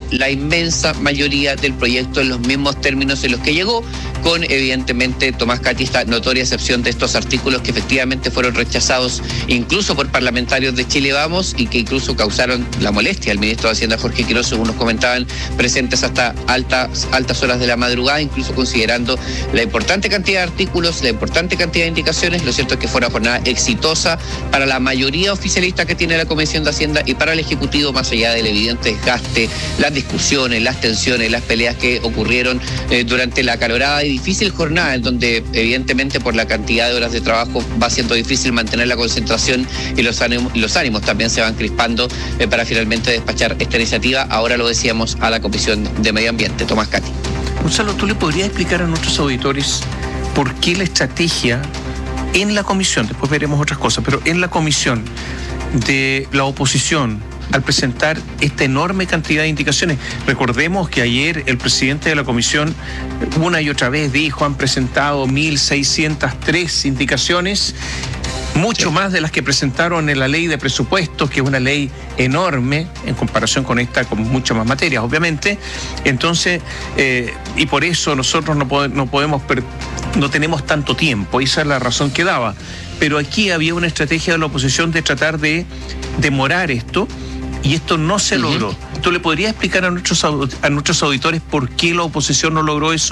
la inmensa mayoría del proyecto en los mismos términos en los que llegó, con evidentemente, Tomás Cati, esta notoria excepción de estos artículos que efectivamente fueron rechazados incluso por parlamentarios de Chile Vamos y que incluso causaron la molestia al ministro de Hacienda, Jorge Quiroz, según nos comentaban, presentes hasta altas horas de la madrugada, incluso considerando la importante cantidad de artículos, la importante cantidad de indicaciones. Lo cierto es que fue una jornada exitosa para la mayoría oficialista que tiene la Comisión de Hacienda y para el Ejecutivo, más allá del evidente desgaste, las discusiones, las tensiones, las peleas que ocurrieron durante la acalorada y difícil jornada, en donde evidentemente por la cantidad de horas de trabajo va siendo difícil mantener la concentración y los ánimos también se van crispando para finalmente despachar esta iniciativa. Ahora lo decíamos a la Comisión de Medio Ambiente. Tomás Cati. Gonzalo, ¿tú le podrías explicar a nuestros auditores por qué la estrategia en la comisión, después veremos otras cosas, pero en la comisión de la oposición al presentar esta enorme cantidad de indicaciones? Recordemos que ayer el presidente de la comisión una y otra vez dijo, han presentado 1.603 indicaciones, mucho más de las que presentaron en la ley de presupuestos, que es una ley enorme en comparación con esta, con muchas más materias, obviamente. Entonces, y por eso nosotros no tenemos tanto tiempo, esa es la razón que daba. Pero aquí había una estrategia de la oposición de tratar de demorar esto, y esto no se logró. ¿Tú le podrías explicar a nuestros auditores por qué la oposición no logró eso?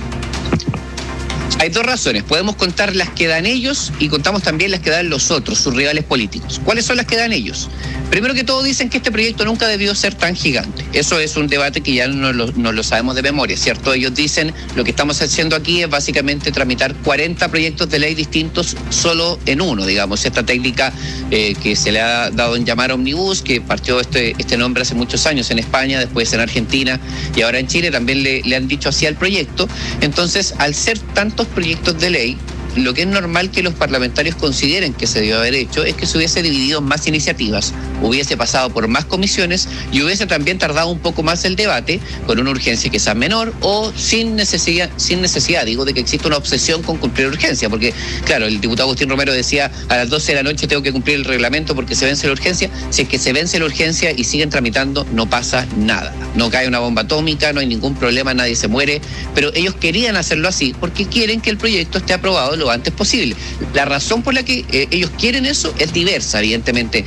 Hay dos razones. Podemos contar las que dan ellos y contamos también las que dan los otros, sus rivales políticos. ¿Cuáles son las que dan ellos? Primero que todo, dicen que este proyecto nunca debió ser tan gigante. Eso es un debate que ya no lo sabemos de memoria, ¿cierto? Ellos dicen, lo que estamos haciendo aquí es básicamente tramitar 40 proyectos de ley distintos solo en uno, digamos. Esta técnica que se le ha dado en llamar Omnibus, que partió este nombre hace muchos años en España, después en Argentina y ahora en Chile, también le han dicho así al proyecto. Entonces, al ser tantos proyectos de ley, lo que es normal que los parlamentarios consideren que se debió haber hecho es que se hubiese dividido en más iniciativas, hubiese pasado por más comisiones y hubiese también tardado un poco más el debate, con una urgencia quizás menor o sin necesidad, digo, de que exista una obsesión con cumplir urgencia, porque claro, el diputado Agustín Romero decía, a las 12 de la noche tengo que cumplir el reglamento porque se vence la urgencia. Si es que se vence la urgencia y siguen tramitando, no pasa nada, no cae una bomba atómica, no hay ningún problema, nadie se muere, pero ellos querían hacerlo así porque quieren que el proyecto esté aprobado lo antes posible. La razón por la que ellos quieren eso es diversa, evidentemente.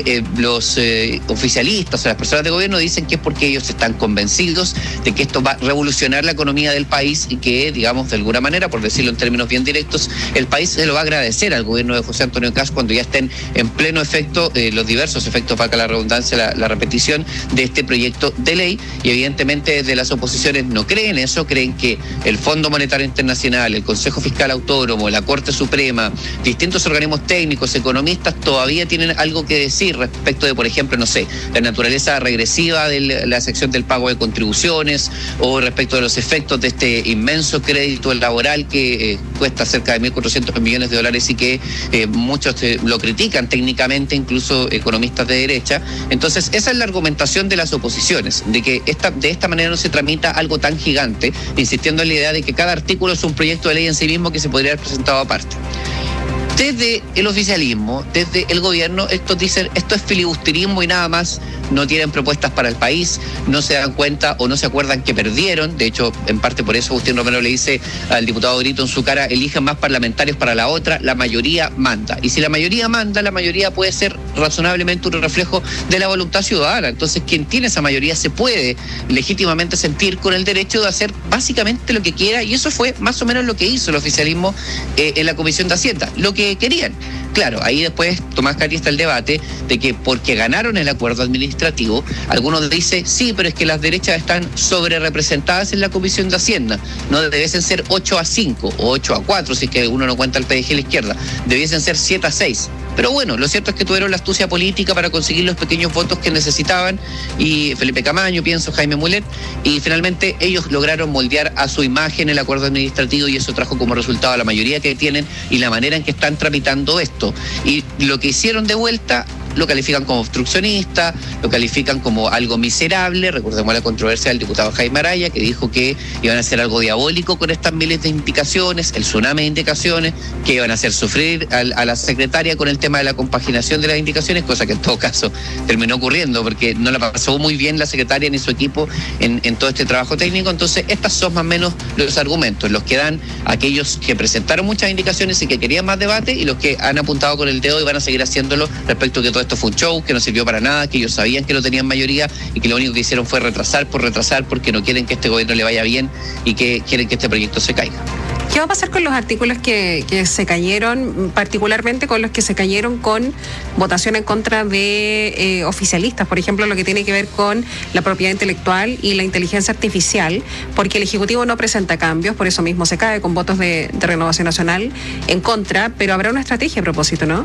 Los oficialistas o las personas de gobierno dicen que es porque ellos están convencidos de que esto va a revolucionar la economía del país y que, digamos, de alguna manera, por decirlo en términos bien directos, el país se lo va a agradecer al gobierno de José Antonio Kast cuando ya estén en pleno efecto los diversos efectos, valga la redundancia, la repetición de este proyecto de ley. Y evidentemente desde las oposiciones no creen eso, creen que el Fondo Monetario Internacional, el Consejo Fiscal Autónomo, la Corte Suprema, distintos organismos técnicos, economistas, todavía tienen algo que decir respecto de, por ejemplo, no sé, la naturaleza regresiva de la sección del pago de contribuciones o respecto de los efectos de este inmenso crédito laboral que cuesta cerca de 1.400 millones de dólares y que muchos lo critican técnicamente, incluso economistas de derecha. Entonces, esa es la argumentación de las oposiciones, de que de esta manera no se tramita algo tan gigante, insistiendo en la idea de que cada artículo es un proyecto de ley en sí mismo que se podría haber presentado aparte. Desde el oficialismo, desde el gobierno, estos dicen, esto es filibusterismo y nada más, no tienen propuestas para el país, no se dan cuenta o no se acuerdan que perdieron. De hecho, en parte por eso Agustín Romero le dice al diputado Grito en su cara, elijan más parlamentarios para la otra, la mayoría manda. Y si la mayoría manda, la mayoría puede ser razonablemente un reflejo de la voluntad ciudadana. Entonces, quien tiene esa mayoría se puede legítimamente sentir con el derecho de hacer básicamente lo que quiera, y eso fue más o menos lo que hizo el oficialismo en la Comisión de Hacienda, lo que querían. Claro, ahí después Tomás Cati está el debate de que porque ganaron el acuerdo administrativo, algunos dicen, sí, pero es que las derechas están sobre representadas en la Comisión de Hacienda, no debiesen ser 8-5 o 8-4, si es que uno no cuenta el PDG a la izquierda, debiesen ser 7-6. Pero bueno, lo cierto es que tuvieron la astucia política para conseguir los pequeños votos que necesitaban, y Felipe Camaño, Jaime Mulet, y finalmente ellos lograron moldear a su imagen el acuerdo administrativo, y eso trajo como resultado la mayoría que tienen y la manera en que están tramitando esto. Y lo que hicieron de vuelta lo califican como obstruccionista, lo califican como algo miserable. Recordemos la controversia del diputado Jaime Araya, que dijo que iban a hacer algo diabólico con estas miles de indicaciones, el tsunami de indicaciones, que iban a hacer sufrir a la secretaria con el tema de la compaginación de las indicaciones, cosa que en todo caso terminó ocurriendo, porque no la pasó muy bien la secretaria ni su equipo en todo este trabajo técnico. Entonces, estos son más o menos los argumentos, los que dan aquellos que presentaron muchas indicaciones y que querían más debate, y los que han apuntado con el dedo y van a seguir haciéndolo respecto a que todo esto fue un show, que no sirvió para nada, que ellos sabían que no tenían mayoría y que lo único que hicieron fue retrasar porque no quieren que este gobierno le vaya bien y que quieren que este proyecto se caiga. ¿Qué va a pasar con los artículos que se cayeron, particularmente con los que se cayeron con votación en contra de oficialistas? Por ejemplo, lo que tiene que ver con la propiedad intelectual y la inteligencia artificial, porque el Ejecutivo no presenta cambios, por eso mismo se cae con votos de Renovación Nacional en contra, pero habrá una estrategia a propósito, ¿no?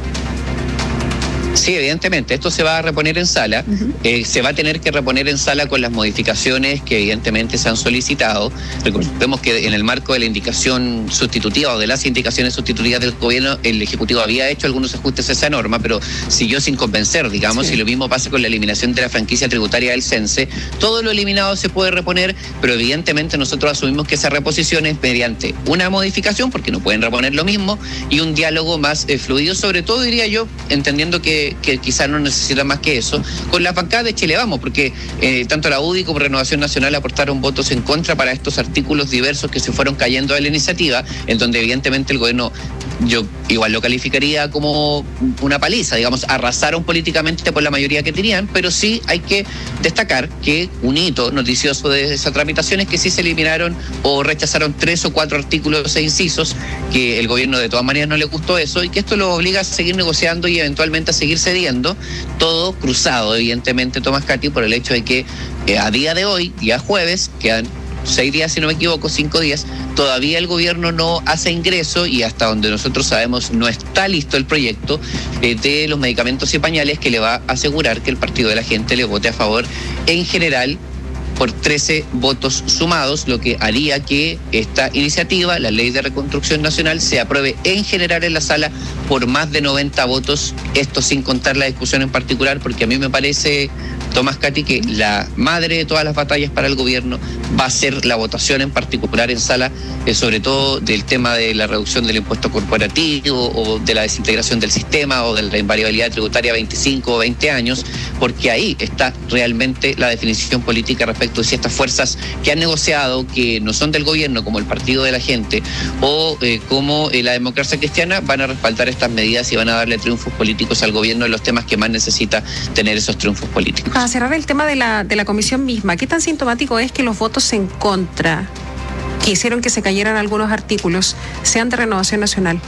Sí, evidentemente, esto se va a reponer en sala, se va a tener que reponer en sala con las modificaciones que evidentemente se han solicitado. Recordemos que en el marco de la indicación sustitutiva o de las indicaciones sustitutivas del gobierno, el Ejecutivo había hecho algunos ajustes a esa norma, pero siguió sin convencer, digamos, y lo mismo pasa con la eliminación de la franquicia tributaria del CENSE. Todo lo eliminado se puede reponer, pero evidentemente nosotros asumimos que esa reposición es mediante una modificación, porque no pueden reponer lo mismo, y un diálogo más fluido, sobre todo, diría yo, entendiendo que quizás no necesita más que eso, con las bancadas de Chile Vamos, porque tanto la UDI como Renovación Nacional aportaron votos en contra para estos artículos diversos que se fueron cayendo de la iniciativa, en donde evidentemente el gobierno, yo igual lo calificaría como una paliza, digamos, arrasaron políticamente por la mayoría que tenían, pero sí hay que destacar que un hito noticioso de esa tramitación es que sí se eliminaron o rechazaron 3 o 4 artículos e incisos, que el gobierno de todas maneras no le gustó eso, y que esto lo obliga a seguir negociando y eventualmente a seguir cediendo, todo cruzado evidentemente, Tomás Cati, por el hecho de que a día de hoy, día jueves, quedan 6 días, si no me equivoco, 5 días, todavía el gobierno no hace ingreso, y hasta donde nosotros sabemos no está listo el proyecto de los medicamentos y pañales, que le va a asegurar que el Partido de la Gente le vote a favor en general por 13 votos sumados, lo que haría que esta iniciativa, la Ley de Reconstrucción Nacional, se apruebe en general en la sala por más de 90 votos, esto sin contar la discusión en particular, porque a mí me parece, Tomás Cati, que la madre de todas las batallas para el gobierno va a ser la votación en particular en sala, sobre todo del tema de la reducción del impuesto corporativo o de la desintegración del sistema o de la invariabilidad tributaria a 25 o 20 años, porque ahí está realmente la definición política respecto de si estas fuerzas que han negociado, que no son del gobierno, como el Partido de la Gente o como la Democracia Cristiana, van a respaldar estas medidas y van a darle triunfos políticos al gobierno en los temas que más necesita tener esos triunfos políticos. Para cerrar el tema de la comisión misma, ¿qué tan sintomático es que los votos en contra que hicieron que se cayeran algunos artículos sean de Renovación Nacional?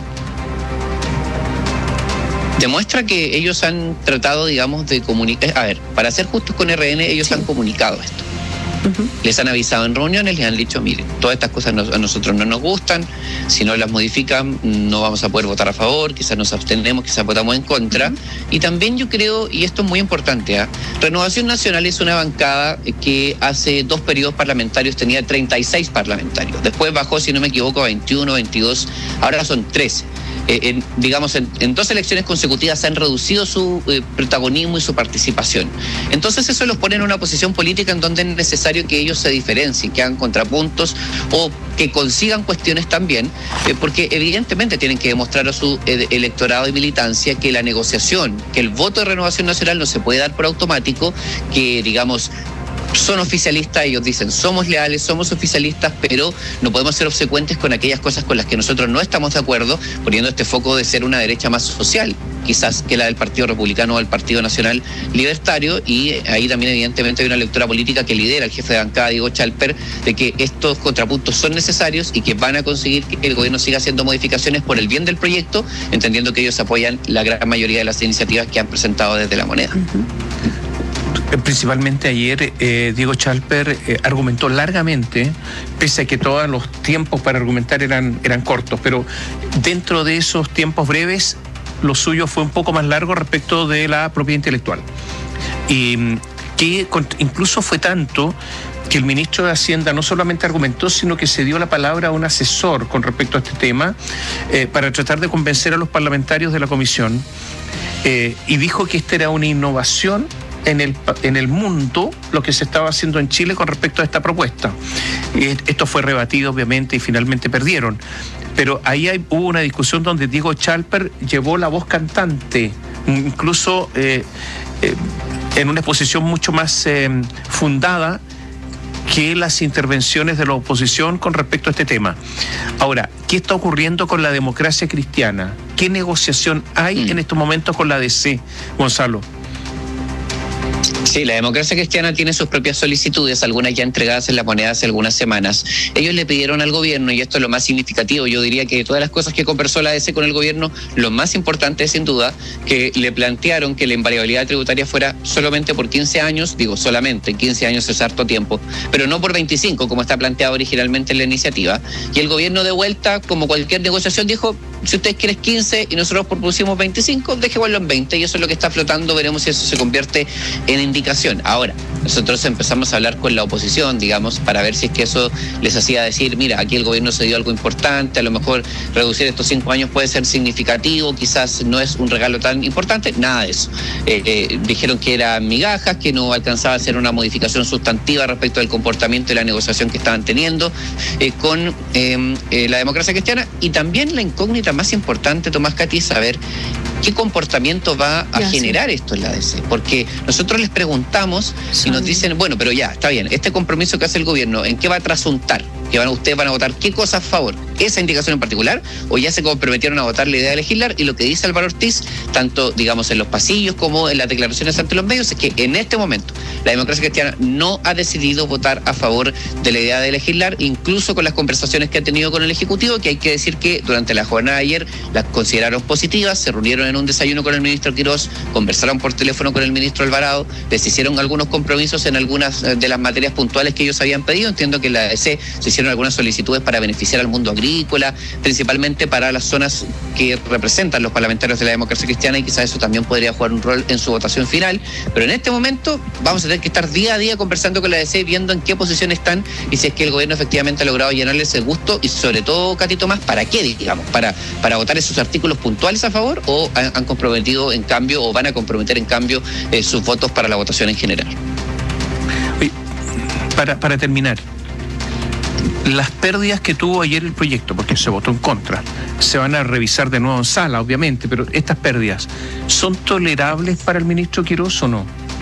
Demuestra que ellos han tratado, digamos, de comunicar. A ver, para ser justos con RN, ellos han comunicado esto. Les han avisado en reuniones, les han dicho, miren, todas estas cosas a nosotros no nos gustan, si no las modifican no vamos a poder votar a favor, quizás nos abstenemos, quizás votamos en contra. Y también yo creo, y esto es muy importante, Renovación Nacional es una bancada que hace 2 periodos parlamentarios tenía 36 parlamentarios, después bajó, si no me equivoco, a 21, 22, ahora son 13. Digamos, en 2 elecciones consecutivas se han reducido su protagonismo y su participación. Entonces eso los pone en una posición política en donde es necesario que ellos se diferencien, que hagan contrapuntos o que consigan cuestiones también, porque evidentemente tienen que demostrar a su electorado y militancia que la negociación, que el voto de Renovación Nacional no se puede dar por automático, que digamos son oficialistas, ellos dicen somos leales, somos oficialistas, pero no podemos ser obsecuentes con aquellas cosas con las que nosotros no estamos de acuerdo, poniendo este foco de ser una derecha más social, quizás que la del Partido Republicano o del Partido Nacional Libertario, y ahí también evidentemente hay una lectura política que lidera el jefe de bancada, Diego Chalper, de que estos contrapuntos son necesarios y que van a conseguir que el gobierno siga haciendo modificaciones por el bien del proyecto, entendiendo que ellos apoyan la gran mayoría de las iniciativas que han presentado desde La Moneda. Principalmente ayer Diego Chalper argumentó largamente, pese a que todos los tiempos para argumentar eran cortos, pero dentro de esos tiempos breves lo suyo fue un poco más largo respecto de la propiedad intelectual, y que incluso fue tanto que el ministro de Hacienda no solamente argumentó, sino que se dio la palabra a un asesor con respecto a este tema para tratar de convencer a los parlamentarios de la comisión. y dijo que esta era una innovación en el mundo, lo que se estaba haciendo en Chile con respecto a esta propuesta. Esto fue rebatido, obviamente, y finalmente perdieron. Pero ahí hubo una discusión donde Diego Chalper llevó la voz cantante, incluso en una exposición mucho más fundada que las intervenciones de la oposición con respecto a este tema. Ahora, ¿qué está ocurriendo con la democracia cristiana? ¿Qué negociación hay en estos momentos con la DC, Gonzalo? Sí, la democracia cristiana tiene sus propias solicitudes, algunas ya entregadas en la moneda hace algunas semanas. Ellos le pidieron al gobierno, y esto es lo más significativo, yo diría que de todas las cosas que conversó la ADC con el gobierno, lo más importante es sin duda que le plantearon que la invariabilidad tributaria fuera solamente por 15 años, digo solamente, 15 años es harto tiempo, pero no por 25 como está planteado originalmente en la iniciativa. Y el gobierno de vuelta, como cualquier negociación, dijo, si ustedes quieren 15 y nosotros propusimos 25, dejémoslo en 20, y eso es lo que está flotando, veremos si eso se convierte en indicación. Ahora, nosotros empezamos a hablar con la oposición, digamos, para ver si es que eso les hacía decir, mira, aquí el gobierno se dio algo importante, a lo mejor reducir estos 5 años puede ser significativo, quizás no es un regalo tan importante, nada de eso. Dijeron que eran migajas, que no alcanzaba a ser una modificación sustantiva respecto del comportamiento y la negociación que estaban teniendo con la democracia cristiana, y también la incógnita más importante, Tomás, Katy, saber qué comportamiento va a generar esto en la ADC, porque nosotros les preguntamos y nos dicen, bueno, pero ya, está bien, este compromiso que hace el gobierno, ¿en qué va a trasuntar? Que ustedes van a votar qué cosa a favor, esa indicación en particular, o ya se comprometieron a votar la idea de legislar. Y lo que dice Álvaro Ortiz, tanto digamos en los pasillos como en las declaraciones ante los medios, es que en este momento la democracia cristiana no ha decidido votar a favor de la idea de legislar, incluso con las conversaciones que ha tenido con el Ejecutivo, que hay que decir que durante la jornada de ayer las consideraron positivas, se reunieron en un desayuno con el ministro Quirós, conversaron por teléfono con el ministro Alvarado, les hicieron algunos compromisos en algunas de las materias puntuales que ellos habían pedido. Entiendo que la ADC se hicieron algunas solicitudes para beneficiar al mundo agrícola, principalmente para las zonas que representan los parlamentarios de la democracia cristiana, y quizás eso también podría jugar un rol en su votación final. Pero en este momento vamos a tener que estar día a día conversando con la ADC, viendo en qué posición están y si es que el gobierno efectivamente ha logrado llenarles el gusto, y sobre todo, Katy, Tomás, ¿para qué, digamos? ¿Para votar esos artículos puntuales a favor, o han comprometido en cambio, o van a comprometer en cambio sus votos para la votación en general? Para terminar, las pérdidas que tuvo ayer el proyecto, porque se votó en contra, se van a revisar de nuevo en sala, obviamente, pero estas pérdidas, ¿son tolerables para el ministro Quirós o no?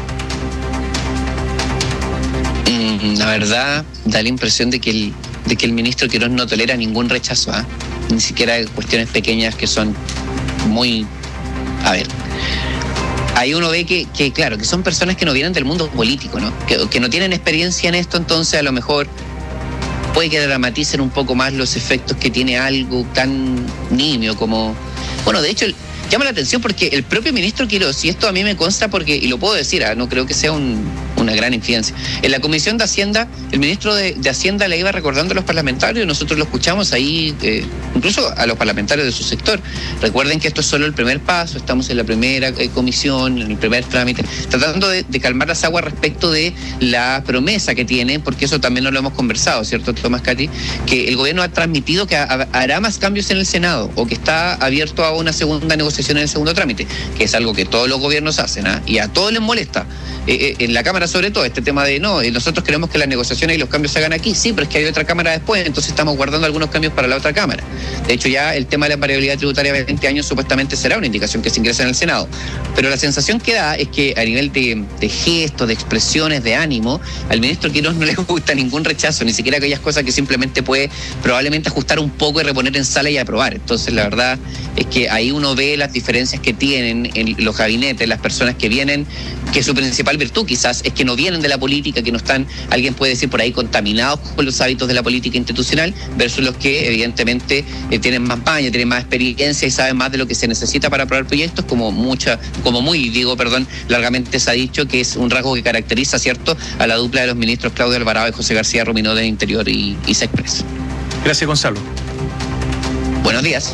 La verdad, da la impresión de que el ministro Quirós no tolera ningún rechazo, ni siquiera cuestiones pequeñas que son muy... A ver, ahí uno ve que claro, que son personas que no vienen del mundo político, ¿no? Que no tienen experiencia en esto, entonces a lo mejor puede que dramaticen un poco más los efectos que tiene algo tan nimio como... Bueno, de hecho, llama la atención porque el propio ministro Quirós, y esto a mí me consta porque, y lo puedo decir, no creo que sea una gran infidencia, en la Comisión de Hacienda, el ministro de Hacienda le iba recordando a los parlamentarios, nosotros lo escuchamos ahí, incluso a los parlamentarios de su sector. Recuerden que esto es solo el primer paso, estamos en la primera comisión, en el primer trámite, tratando de calmar las aguas respecto de la promesa que tiene, porque eso también no lo hemos conversado, ¿cierto, Tomás, Katy? Que el gobierno ha transmitido que hará más cambios en el Senado, o que está abierto a una segunda negociación en el segundo trámite, que es algo que todos los gobiernos hacen, y a todos les molesta. En la Cámara sobre todo, este tema de nosotros queremos que las negociaciones y los cambios se hagan aquí, sí, pero es que hay otra Cámara después, entonces estamos guardando algunos cambios para la otra Cámara. De hecho, ya el tema de la variabilidad tributaria de 20 años supuestamente será una indicación que se ingresa en el Senado, pero la sensación que da es que a nivel de gestos, de expresiones, de ánimo, al ministro Quirós no le gusta ningún rechazo, ni siquiera aquellas cosas que simplemente puede probablemente ajustar un poco y reponer en sala y aprobar. Entonces, la verdad es que ahí uno ve las diferencias que tienen en los gabinetes, las personas que vienen, que su principal virtud quizás es que no vienen de la política, que no están, alguien puede decir por ahí, contaminados con los hábitos de la política institucional, versus los que evidentemente tienen más maña, tienen más experiencia y saben más de lo que se necesita para aprobar proyectos, largamente se ha dicho que es un rasgo que caracteriza, ¿cierto?, a la dupla de los ministros Claudio Alvarado y José García Ruminó de Interior y Sexpress. Gracias, Gonzalo. Buenos días.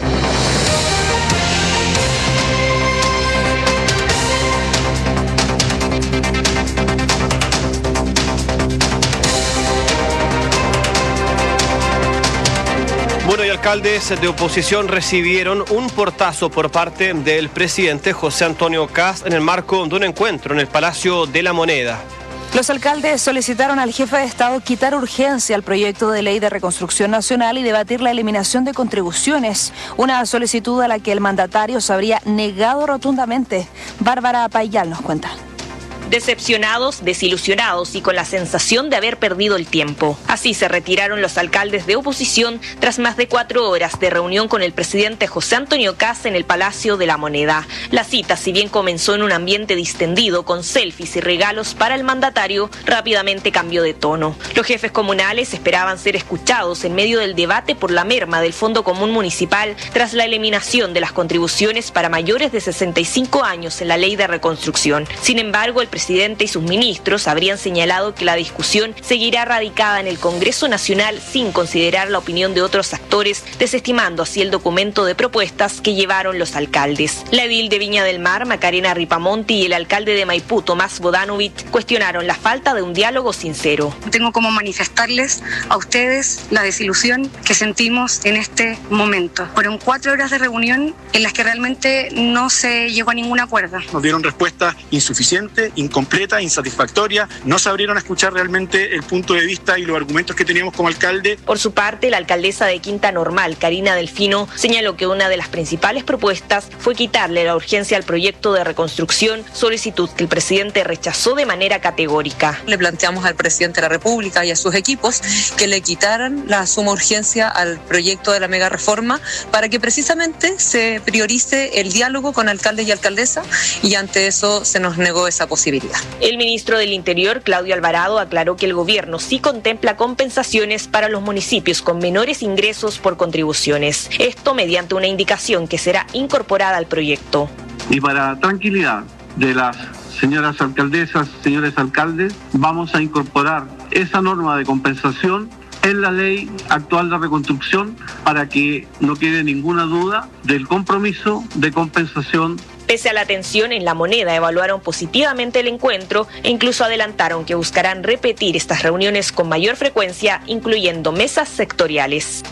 Bueno, y alcaldes de oposición recibieron un portazo por parte del presidente José Antonio Kast en el marco de un encuentro en el Palacio de la Moneda. Los alcaldes solicitaron al jefe de Estado quitar urgencia al proyecto de ley de reconstrucción nacional y debatir la eliminación de contribuciones, una solicitud a la que el mandatario se habría negado rotundamente. Bárbara Payal nos cuenta. Decepcionados, desilusionados y con la sensación de haber perdido el tiempo. Así se retiraron los alcaldes de oposición tras más de 4 horas de reunión con el presidente José Antonio Kast en el Palacio de la Moneda. La cita, si bien comenzó en un ambiente distendido con selfies y regalos para el mandatario, rápidamente cambió de tono. Los jefes comunales esperaban ser escuchados en medio del debate por la merma del Fondo Común Municipal tras la eliminación de las contribuciones para mayores de 65 años en la Ley de Reconstrucción. Sin embargo, el presidente y sus ministros habrían señalado que la discusión seguirá radicada en el Congreso Nacional sin considerar la opinión de otros actores, desestimando así el documento de propuestas que llevaron los alcaldes. La edil de Viña del Mar, Macarena Ripamonti, y el alcalde de Maipú, Tomás Bodanovich, cuestionaron la falta de un diálogo sincero. Tengo como manifestarles a ustedes la desilusión que sentimos en este momento. Fueron 4 horas de reunión en las que realmente no se llegó a ningún acuerdo. Nos dieron respuesta insuficiente, incompleta, insatisfactoria, no se abrieron a escuchar realmente el punto de vista y los argumentos que teníamos como alcalde. Por su parte, la alcaldesa de Quinta Normal, Karina Delfino, señaló que una de las principales propuestas fue quitarle la urgencia al proyecto de reconstrucción, solicitud que el presidente rechazó de manera categórica. Le planteamos al presidente de la República y a sus equipos que le quitaran la suma urgencia al proyecto de la mega reforma para que precisamente se priorice el diálogo con alcaldes y alcaldesas, y ante eso se nos negó esa posibilidad. El ministro del Interior, Claudio Alvarado, aclaró que el gobierno sí contempla compensaciones para los municipios con menores ingresos por contribuciones. Esto mediante una indicación que será incorporada al proyecto. Y para tranquilidad de las señoras alcaldesas, señores alcaldes, vamos a incorporar esa norma de compensación en la ley actual de reconstrucción para que no quede ninguna duda del compromiso de compensación. Pese a la tensión en la Moneda, evaluaron positivamente el encuentro e incluso adelantaron que buscarán repetir estas reuniones con mayor frecuencia, incluyendo mesas sectoriales.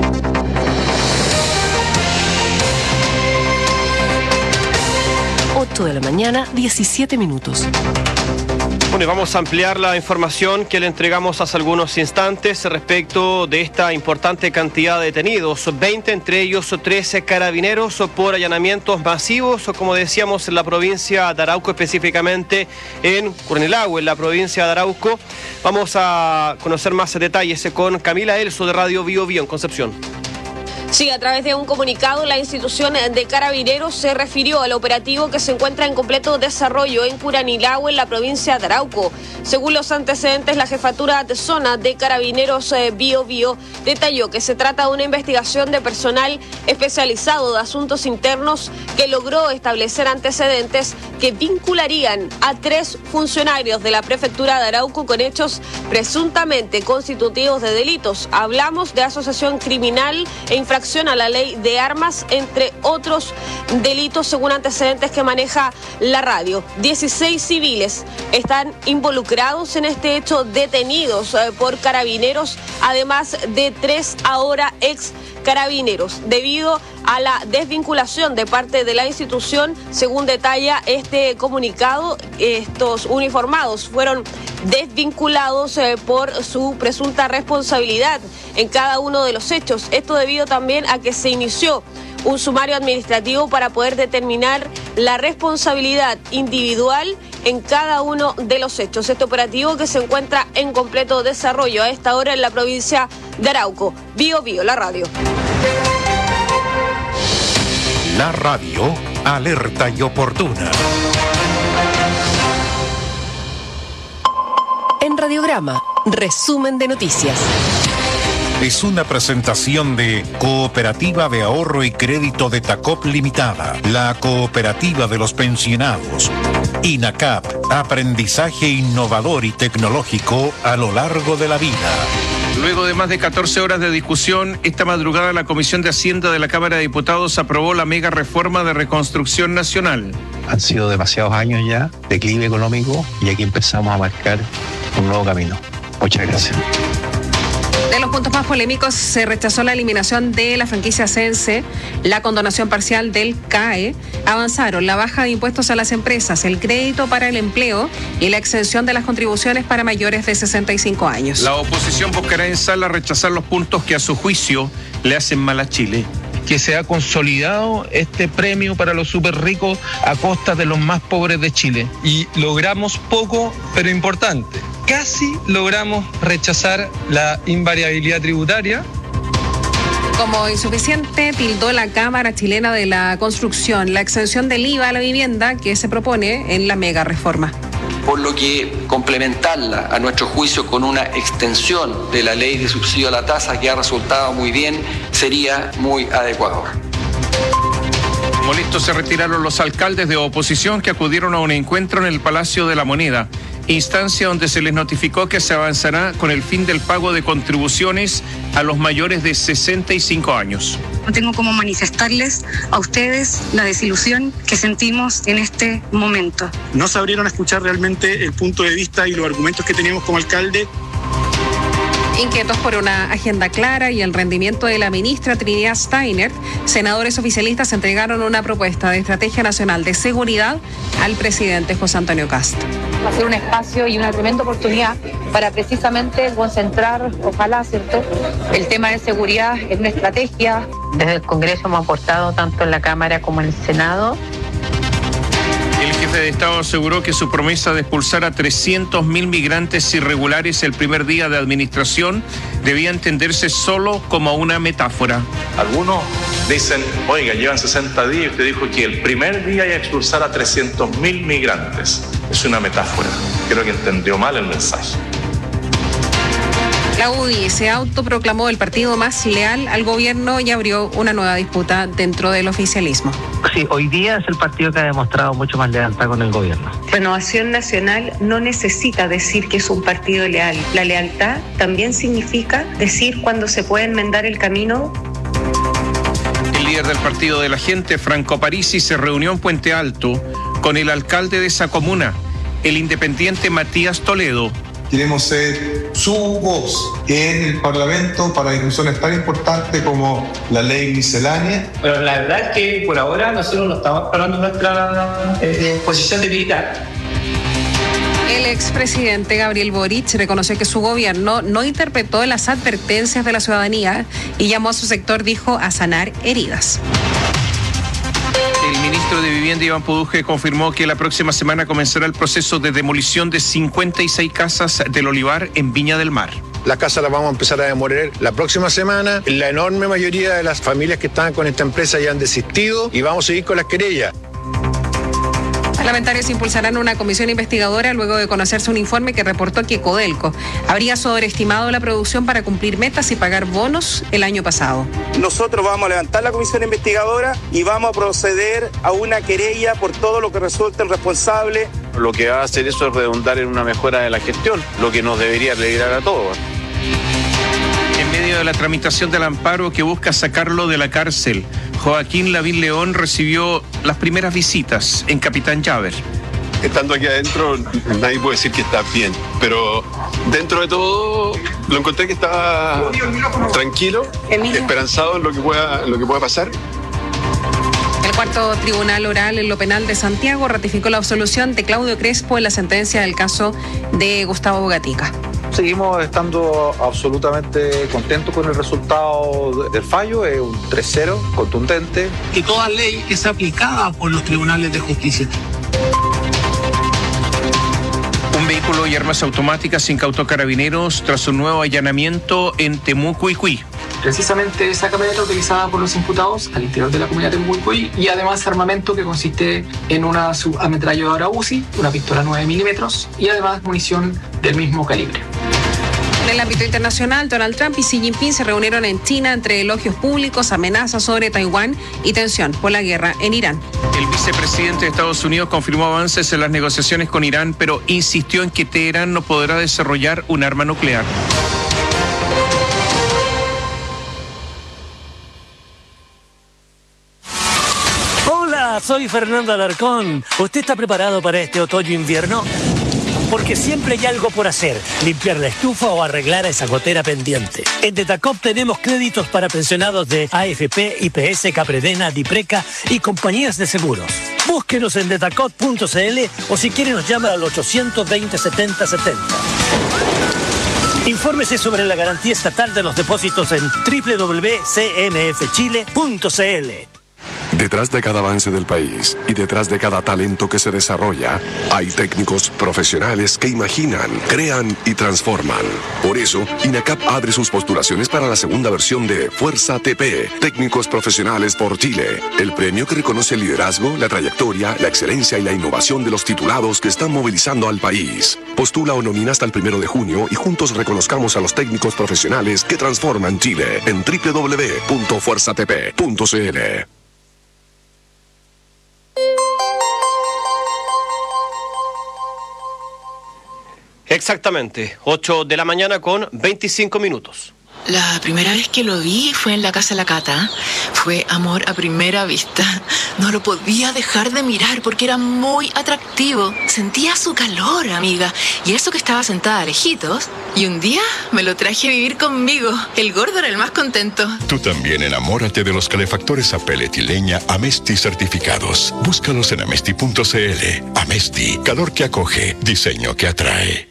8 de la mañana, 17 minutos. Bueno, y vamos a ampliar la información que le entregamos hace algunos instantes respecto de esta importante cantidad de detenidos. 20, entre ellos 13 carabineros por allanamientos masivos, como decíamos, en la provincia de Arauco, específicamente en Curanilahue, en la provincia de Arauco. Vamos a conocer más detalles con Camila Elso de Radio Bio Bio en Concepción. Sí, a través de un comunicado, la institución de Carabineros se refirió al operativo que se encuentra en completo desarrollo en Curanilahue, en la provincia de Arauco. Según los antecedentes, la jefatura de zona de Carabineros Bio Bio detalló que se trata de una investigación de personal especializado de asuntos internos que logró establecer antecedentes que vincularían a 3 funcionarios de la prefectura de Arauco con hechos presuntamente constitutivos de delitos. Hablamos de asociación criminal e infracción a la ley de armas, entre otros delitos, según antecedentes que maneja la radio. 16 civiles están involucrados en este hecho, detenidos por carabineros, además de 3 ahora ex carabineros, debido a la desvinculación de parte de la institución. Según detalla este comunicado, estos uniformados fueron desvinculados por su presunta responsabilidad en cada uno de los hechos. Esto debido también a que se inició un sumario administrativo para poder determinar la responsabilidad individual en cada uno de los hechos. Este operativo que se encuentra en completo desarrollo a esta hora en la provincia de Arauco. Bio Bio, la radio. La radio, alerta y oportuna. En Radiograma, resumen de noticias. Es una presentación de Cooperativa de Ahorro y Crédito de Tacop Limitada, la cooperativa de los pensionados. INACAP, aprendizaje innovador y tecnológico a lo largo de la vida. Luego de más de 14 horas de discusión, esta madrugada la Comisión de Hacienda de la Cámara de Diputados aprobó la mega reforma de reconstrucción nacional. Han sido demasiados años ya, declive económico, y aquí empezamos a marcar un nuevo camino. Muchas gracias. De los puntos más polémicos, se rechazó la eliminación de la franquicia Sense, la condonación parcial del CAE, avanzaron la baja de impuestos a las empresas, el crédito para el empleo y la exención de las contribuciones para mayores de 65 años. La oposición buscará en sala rechazar los puntos que a su juicio le hacen mal a Chile. Que se ha consolidado este premio para los súper ricos a costa de los más pobres de Chile. Y logramos poco, pero importante. Casi logramos rechazar la invariabilidad tributaria. Como insuficiente, tildó la Cámara Chilena de la Construcción la exención del IVA a la vivienda que se propone en la mega reforma. Por lo que complementarla, a nuestro juicio, con una extensión de la ley de subsidio a la tasa que ha resultado muy bien, sería muy adecuado. Molestos se retiraron los alcaldes de oposición que acudieron a un encuentro en el Palacio de la Moneda, instancia donde se les notificó que se avanzará con el fin del pago de contribuciones a los mayores de 65 años. No tengo cómo manifestarles a ustedes la desilusión que sentimos en este momento. No se abrieron a escuchar realmente el punto de vista y los argumentos que teníamos como alcalde. Inquietos por una agenda clara y el rendimiento de la ministra Trinidad Steiner, senadores oficialistas entregaron una propuesta de estrategia nacional de seguridad al presidente José Antonio Kast. Va a ser un espacio y una tremenda oportunidad para precisamente concentrar, ojalá, ¿cierto?, el tema de seguridad en una estrategia. Desde el Congreso hemos aportado tanto en la Cámara como en el Senado. El jefe de Estado aseguró que su promesa de expulsar a 300.000 migrantes irregulares el primer día de administración debía entenderse solo como una metáfora. Algunos dicen, oiga, llevan 60 días y usted dijo que el primer día iba a expulsar a 300.000 migrantes. Es una metáfora. Creo que entendió mal el mensaje. La UDI se autoproclamó el partido más leal al gobierno y abrió una nueva disputa dentro del oficialismo. Sí, hoy día es el partido que ha demostrado mucho más lealtad con el gobierno. Renovación Nacional no necesita decir que es un partido leal. La lealtad también significa decir cuando se puede enmendar el camino. El líder del Partido de la Gente, Franco Parisi, se reunió en Puente Alto con el alcalde de esa comuna, el independiente Matías Toledo. Queremos ser su voz en el Parlamento para discusiones tan importantes como la ley miscelánea. Pero la verdad es que por ahora nosotros no estamos parando nuestra posición de militar. El expresidente Gabriel Boric reconoció que su gobierno no interpretó las advertencias de la ciudadanía y llamó a su sector, dijo, a sanar heridas. El ministro de Vivienda, Iván Poduje, confirmó que la próxima semana comenzará el proceso de demolición de 56 casas del Olivar en Viña del Mar. Las casas las vamos a empezar a demoler la próxima semana. La enorme mayoría de las familias que estaban con esta empresa ya han desistido y vamos a seguir con las querellas. Parlamentarios impulsarán una comisión investigadora luego de conocerse un informe que reportó que Codelco habría sobreestimado la producción para cumplir metas y pagar bonos el año pasado. Nosotros vamos a levantar la comisión investigadora y vamos a proceder a una querella por todo lo que resulte responsable. Lo que va a hacer eso es redundar en una mejora de la gestión, lo que nos debería alegrar a todos. En medio de la tramitación del amparo que busca sacarlo de la cárcel, Joaquín Lavín León recibió las primeras visitas en Capitán Llaver. Estando aquí adentro, nadie puede decir que está bien, pero dentro de todo lo encontré que estaba tranquilo, esperanzado en lo que pueda pasar. El cuarto tribunal oral en lo penal de Santiago ratificó la absolución de Claudio Crespo en la sentencia del caso de Gustavo Bogatica. Seguimos estando absolutamente contentos con el resultado del fallo, es un 3-0 contundente. Y toda ley es aplicada por los tribunales de justicia. Un vehículo y armas automáticas incautó Carabineros tras un nuevo allanamiento en Temucuicui. Precisamente esa camioneta utilizada por los imputados al interior de la comunidad de Temucuicui y además armamento que consiste en una subametralladora UCI, una pistola 9 milímetros y además munición del mismo calibre. En el ámbito internacional, Donald Trump y Xi Jinping se reunieron en China entre elogios públicos, amenazas sobre Taiwán y tensión por la guerra en Irán. El vicepresidente de Estados Unidos confirmó avances en las negociaciones con Irán, pero insistió en que Teherán no podrá desarrollar un arma nuclear. Hola, soy Fernando Alarcón. ¿Usted está preparado para este otoño-invierno? Porque siempre hay algo por hacer, limpiar la estufa o arreglar esa gotera pendiente. En Detacop tenemos créditos para pensionados de AFP, IPS, Capredena, Dipreca y compañías de seguros. Búsquenos en detacop.cl o si quiere nos llama al 820 70 70. Infórmese sobre la garantía estatal de los depósitos en www.cmfchile.cl. Detrás de cada avance del país y detrás de cada talento que se desarrolla, hay técnicos profesionales que imaginan, crean y transforman. Por eso, INACAP abre sus postulaciones para la segunda versión de Fuerza TP, Técnicos Profesionales por Chile, el premio que reconoce el liderazgo, la trayectoria, la excelencia y la innovación de los titulados que están movilizando al país. Postula o nomina hasta el 1 de junio y juntos reconozcamos a los técnicos profesionales que transforman Chile en www.fuerzatp.cl. Exactamente, 8 de la mañana con 25 minutos. La primera vez que lo vi fue en la casa de la Cata. Fue amor a primera vista. No lo podía dejar de mirar porque era muy atractivo. Sentía su calor, amiga. Y eso que estaba sentada lejitos. Y un día me lo traje a vivir conmigo. El gordo era el más contento. Tú también enamórate de los calefactores a pellet y leña Amesti certificados. Búscalos en amesti.cl. Amesti, calor que acoge, diseño que atrae.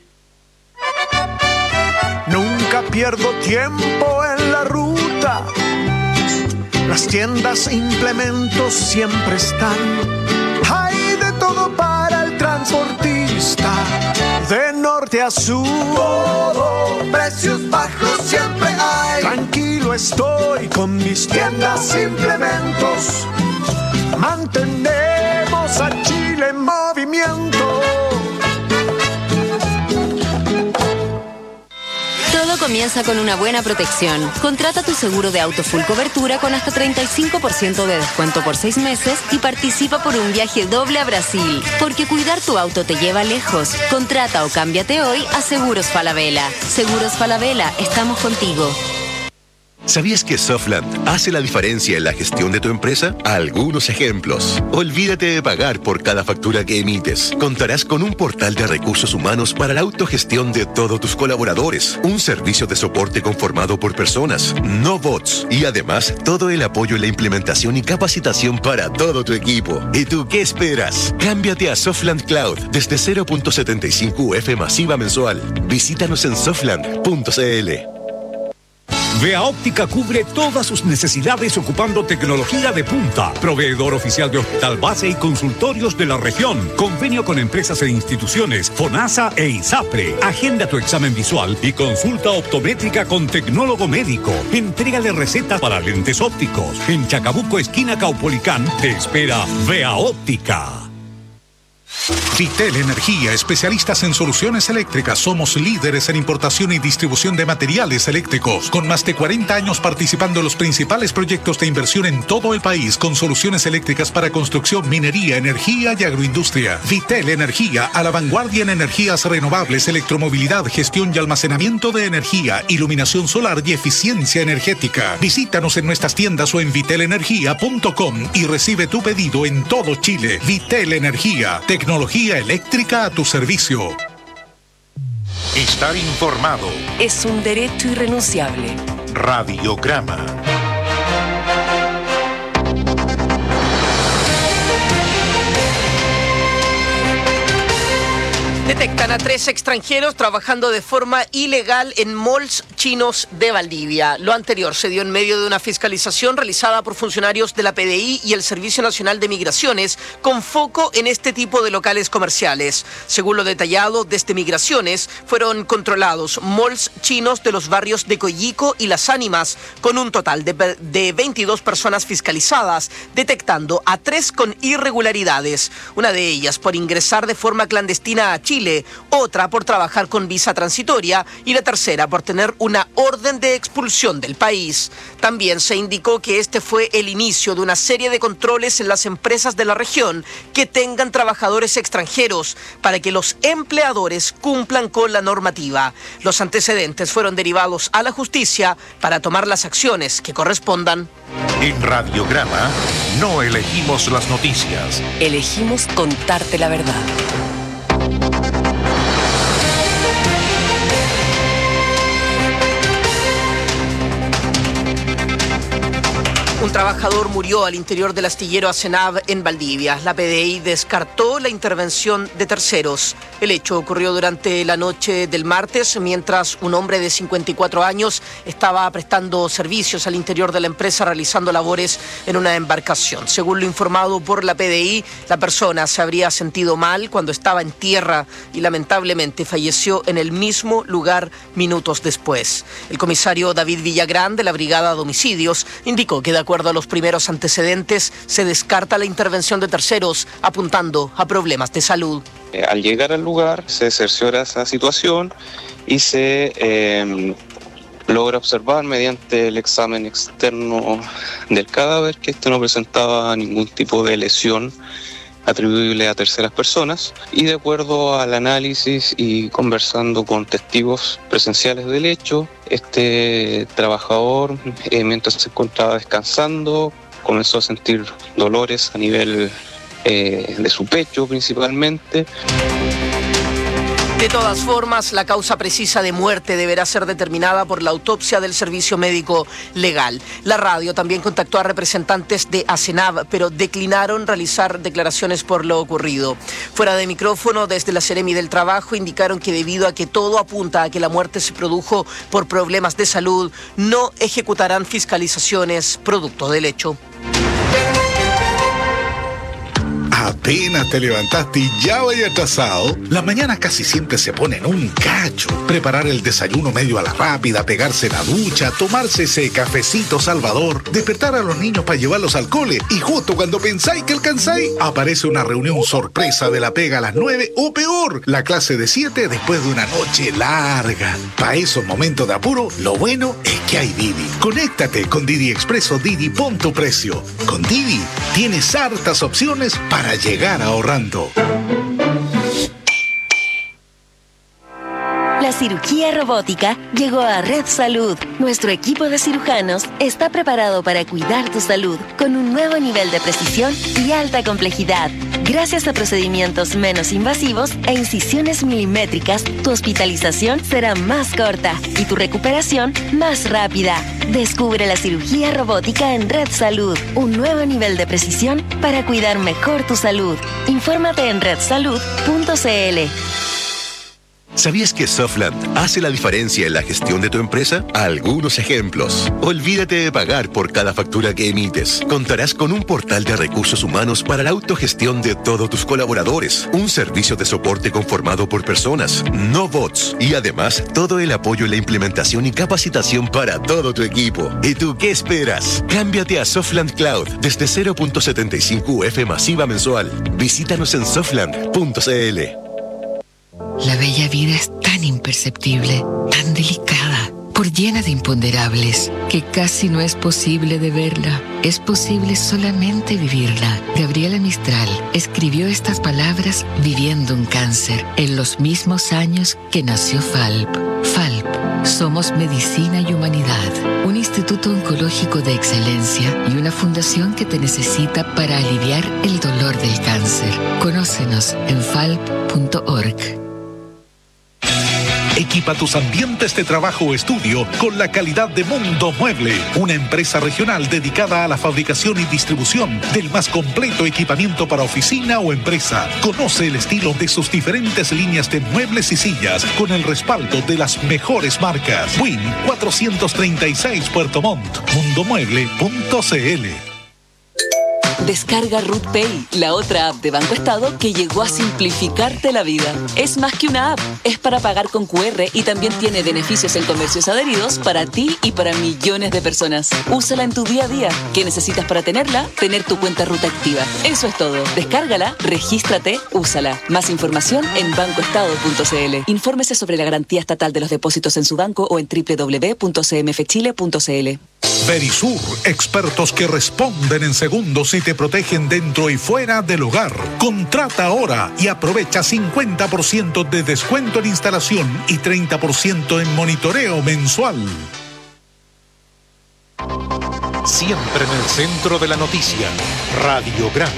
Nunca pierdo tiempo en la ruta. Las tiendas e implementos siempre están. Hay de todo para el transportista. De norte a sur, todo, precios bajos siempre hay. Tranquilo estoy con mis tiendas e implementos. Mantenemos a Chile en movimiento. Todo comienza con una buena protección. Contrata tu seguro de auto full cobertura con hasta 35% de descuento por 6 meses y participa por un viaje doble a Brasil. Porque cuidar tu auto te lleva lejos. Contrata o cámbiate hoy a Seguros Falabella. Seguros Falabella, estamos contigo. ¿Sabías que Softland hace la diferencia en la gestión de tu empresa? Algunos ejemplos. Olvídate de pagar por cada factura que emites. Contarás con un portal de recursos humanos para la autogestión de todos tus colaboradores. Un servicio de soporte conformado por personas, no bots. Y además, todo el apoyo en la implementación y capacitación para todo tu equipo. ¿Y tú qué esperas? Cámbiate a Softland Cloud desde 0.75 UF masiva mensual. Visítanos en softland.cl. Vea Óptica cubre todas sus necesidades ocupando tecnología de punta. Proveedor oficial de hospital base y consultorios de la región. Convenio con empresas e instituciones, FONASA e ISAPRE. Agenda tu examen visual y consulta optométrica con tecnólogo médico. Entrégale recetas para lentes ópticos. En Chacabuco, esquina Caupolicán, te espera Vea Óptica. Vitel Energía, especialistas en soluciones eléctricas. Somos líderes en importación y distribución de materiales eléctricos, con más de 40 años participando en los principales proyectos de inversión en todo el país, con soluciones eléctricas para construcción, minería, energía y agroindustria. Vitel Energía, a la vanguardia en energías renovables, electromovilidad, gestión y almacenamiento de energía, iluminación solar y eficiencia energética. Visítanos en nuestras tiendas o en vitelenergia.com y recibe tu pedido en todo Chile. Vitel Energía, tecnología eléctrica a tu servicio. Estar informado es un derecho irrenunciable. Radiograma. Detectan a 3 extranjeros trabajando de forma ilegal en malls chinos de Valdivia. Lo anterior se dio en medio de una fiscalización realizada por funcionarios de la PDI y el Servicio Nacional de Migraciones con foco en este tipo de locales comerciales. Según lo detallado desde Migraciones, fueron controlados malls chinos de los barrios de Coyico y Las Ánimas, con un total de 22 personas fiscalizadas, detectando a 3 con irregularidades. Una de ellas por ingresar de forma clandestina a Chile, otra por trabajar con visa transitoria y la tercera por tener una orden de expulsión del país. También se indicó que este fue el inicio de una serie de controles en las empresas de la región que tengan trabajadores extranjeros para que los empleadores cumplan con la normativa. Los antecedentes fueron derivados a la justicia para tomar las acciones que correspondan. En Radiograma no elegimos las noticias. Elegimos contarte la verdad. trabajador murió al interior del astillero Asenav en Valdivia. La PDI descartó la intervención de terceros. El hecho ocurrió durante la noche del martes, mientras un hombre de 54 años estaba prestando servicios al interior de la empresa realizando labores en una embarcación. Según lo informado por la PDI, la persona se habría sentido mal cuando estaba en tierra y lamentablemente falleció en el mismo lugar minutos después. El comisario David Villagrán de la Brigada de Homicidios indicó que de acuerdo a los primeros antecedentes se descarta la intervención de terceros apuntando a problemas de salud. Al llegar al lugar se cerciora esa situación y se logra observar mediante el examen externo del cadáver que no presentaba ningún tipo de lesión atribuible a terceras personas, y de acuerdo al análisis y conversando con testigos presenciales del hecho, este trabajador mientras se encontraba descansando comenzó a sentir dolores a nivel de su pecho principalmente. De todas formas, la causa precisa de muerte deberá ser determinada por la autopsia del Servicio Médico Legal. La radio también contactó a representantes de Asenav, pero declinaron realizar declaraciones por lo ocurrido. Fuera de micrófono, desde la Seremi del Trabajo indicaron que debido a que todo apunta a que la muerte se produjo por problemas de salud, no ejecutarán fiscalizaciones producto del hecho. Apenas te levantaste y ya vaya atrasado. La mañana casi siempre se pone en un cacho. Preparar el desayuno medio a la rápida, pegarse la ducha, tomarse ese cafecito salvador, despertar a los niños para llevarlos al cole y justo cuando pensáis que alcanzáis, aparece una reunión sorpresa de la pega a las 9 o peor, la clase de 7 después de una noche larga. Para esos momentos de apuro, lo bueno es que hay Didi. Conéctate con Didi Expreso Didi, pon tu precio. Con Didi tienes hartas opciones para llegar ahorrando. La cirugía robótica llegó a Red Salud. Nuestro equipo de cirujanos está preparado para cuidar tu salud con un nuevo nivel de precisión y alta complejidad. Gracias a procedimientos menos invasivos e incisiones milimétricas, tu hospitalización será más corta y tu recuperación más rápida. Descubre la cirugía robótica en Red Salud, un nuevo nivel de precisión para cuidar mejor tu salud. Infórmate en redsalud.cl. ¿Sabías que Softland hace la diferencia en la gestión de tu empresa? Algunos ejemplos. Olvídate de pagar por cada factura que emites. Contarás con un portal de recursos humanos para la autogestión de todos tus colaboradores. Un servicio de soporte conformado por personas, no bots. Y además, todo el apoyo en la implementación y capacitación para todo tu equipo. ¿Y tú qué esperas? Cámbiate a Softland Cloud desde 0.75 UF masiva mensual. Visítanos en softland.cl. La bella vida es tan imperceptible, tan delicada, por llena de imponderables, que casi no es posible de verla. Es posible solamente vivirla. Gabriela Mistral escribió estas palabras viviendo un cáncer en los mismos años que nació FALP. FALP, somos medicina y humanidad, un instituto oncológico de excelencia y una fundación que te necesita para aliviar el dolor del cáncer. Conócenos en falp.org. Equipa tus ambientes de trabajo o estudio con la calidad de Mundo Mueble, una empresa regional dedicada a la fabricación y distribución del más completo equipamiento para oficina o empresa. Conoce el estilo de sus diferentes líneas de muebles y sillas con el respaldo de las mejores marcas. Win 436 Puerto Montt. Mundomueble.cl. Descarga Root Pay, la otra app de Banco Estado que llegó a simplificarte la vida. Es más que una app, es para pagar con QR y también tiene beneficios en comercios adheridos para ti y para millones de personas. Úsala en tu día a día. ¿Qué necesitas para tenerla? Tener tu cuenta Ruta activa. Eso es todo. Descárgala, regístrate, úsala. Más información en bancoestado.cl. Infórmese sobre la garantía estatal de los depósitos en su banco o en www.cmfchile.cl. Verisur, expertos que responden en segundos y te protegen dentro y fuera del hogar. Contrata ahora y aprovecha 50% de descuento en instalación y 30% en monitoreo mensual. Siempre en el centro de la noticia, Radiograma.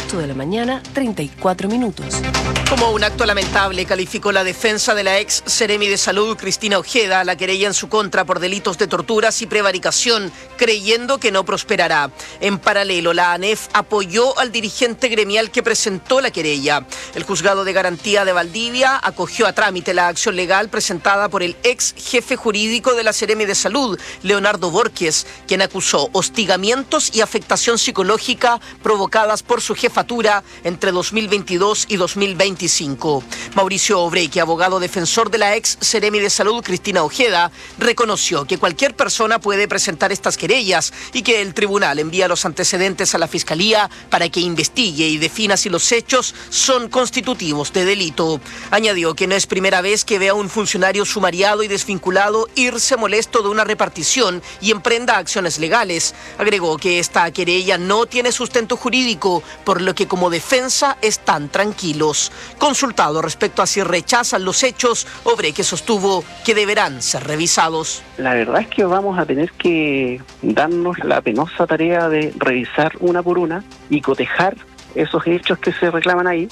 8 de la mañana, 34 minutos. Como un acto lamentable calificó la defensa de la ex Seremi de Salud, Cristina Ojeda, la querella en su contra por delitos de torturas y prevaricación, creyendo que no prosperará. En paralelo, la ANEF apoyó al dirigente gremial que presentó la querella. El Juzgado de Garantía de Valdivia acogió a trámite la acción legal presentada por el ex jefe jurídico de la Seremi de Salud, Leonardo Borges, quien acusó hostigamientos y afectación psicológica provocadas por su jefatura entre 2022 y 2025. Mauricio Obreque, abogado defensor de la ex Seremi de Salud, Cristina Ojeda, reconoció que cualquier persona puede presentar estas querellas y que el tribunal envía los antecedentes a la Fiscalía para que investigue y defina si los hechos son constitutivos de delito. Añadió que no es primera vez que ve a un funcionario sumariado y desvinculado irse molesto de una repartición y emprenda acciones legales. Agregó que esta querella no tiene sustento jurídico, por lo que como defensa están tranquilos. Consultado respecto a si rechazan los hechos, Obreque sostuvo que deberán ser revisados. La verdad es que vamos a tener que darnos la penosa tarea de revisar una por una y cotejar esos hechos que se reclaman ahí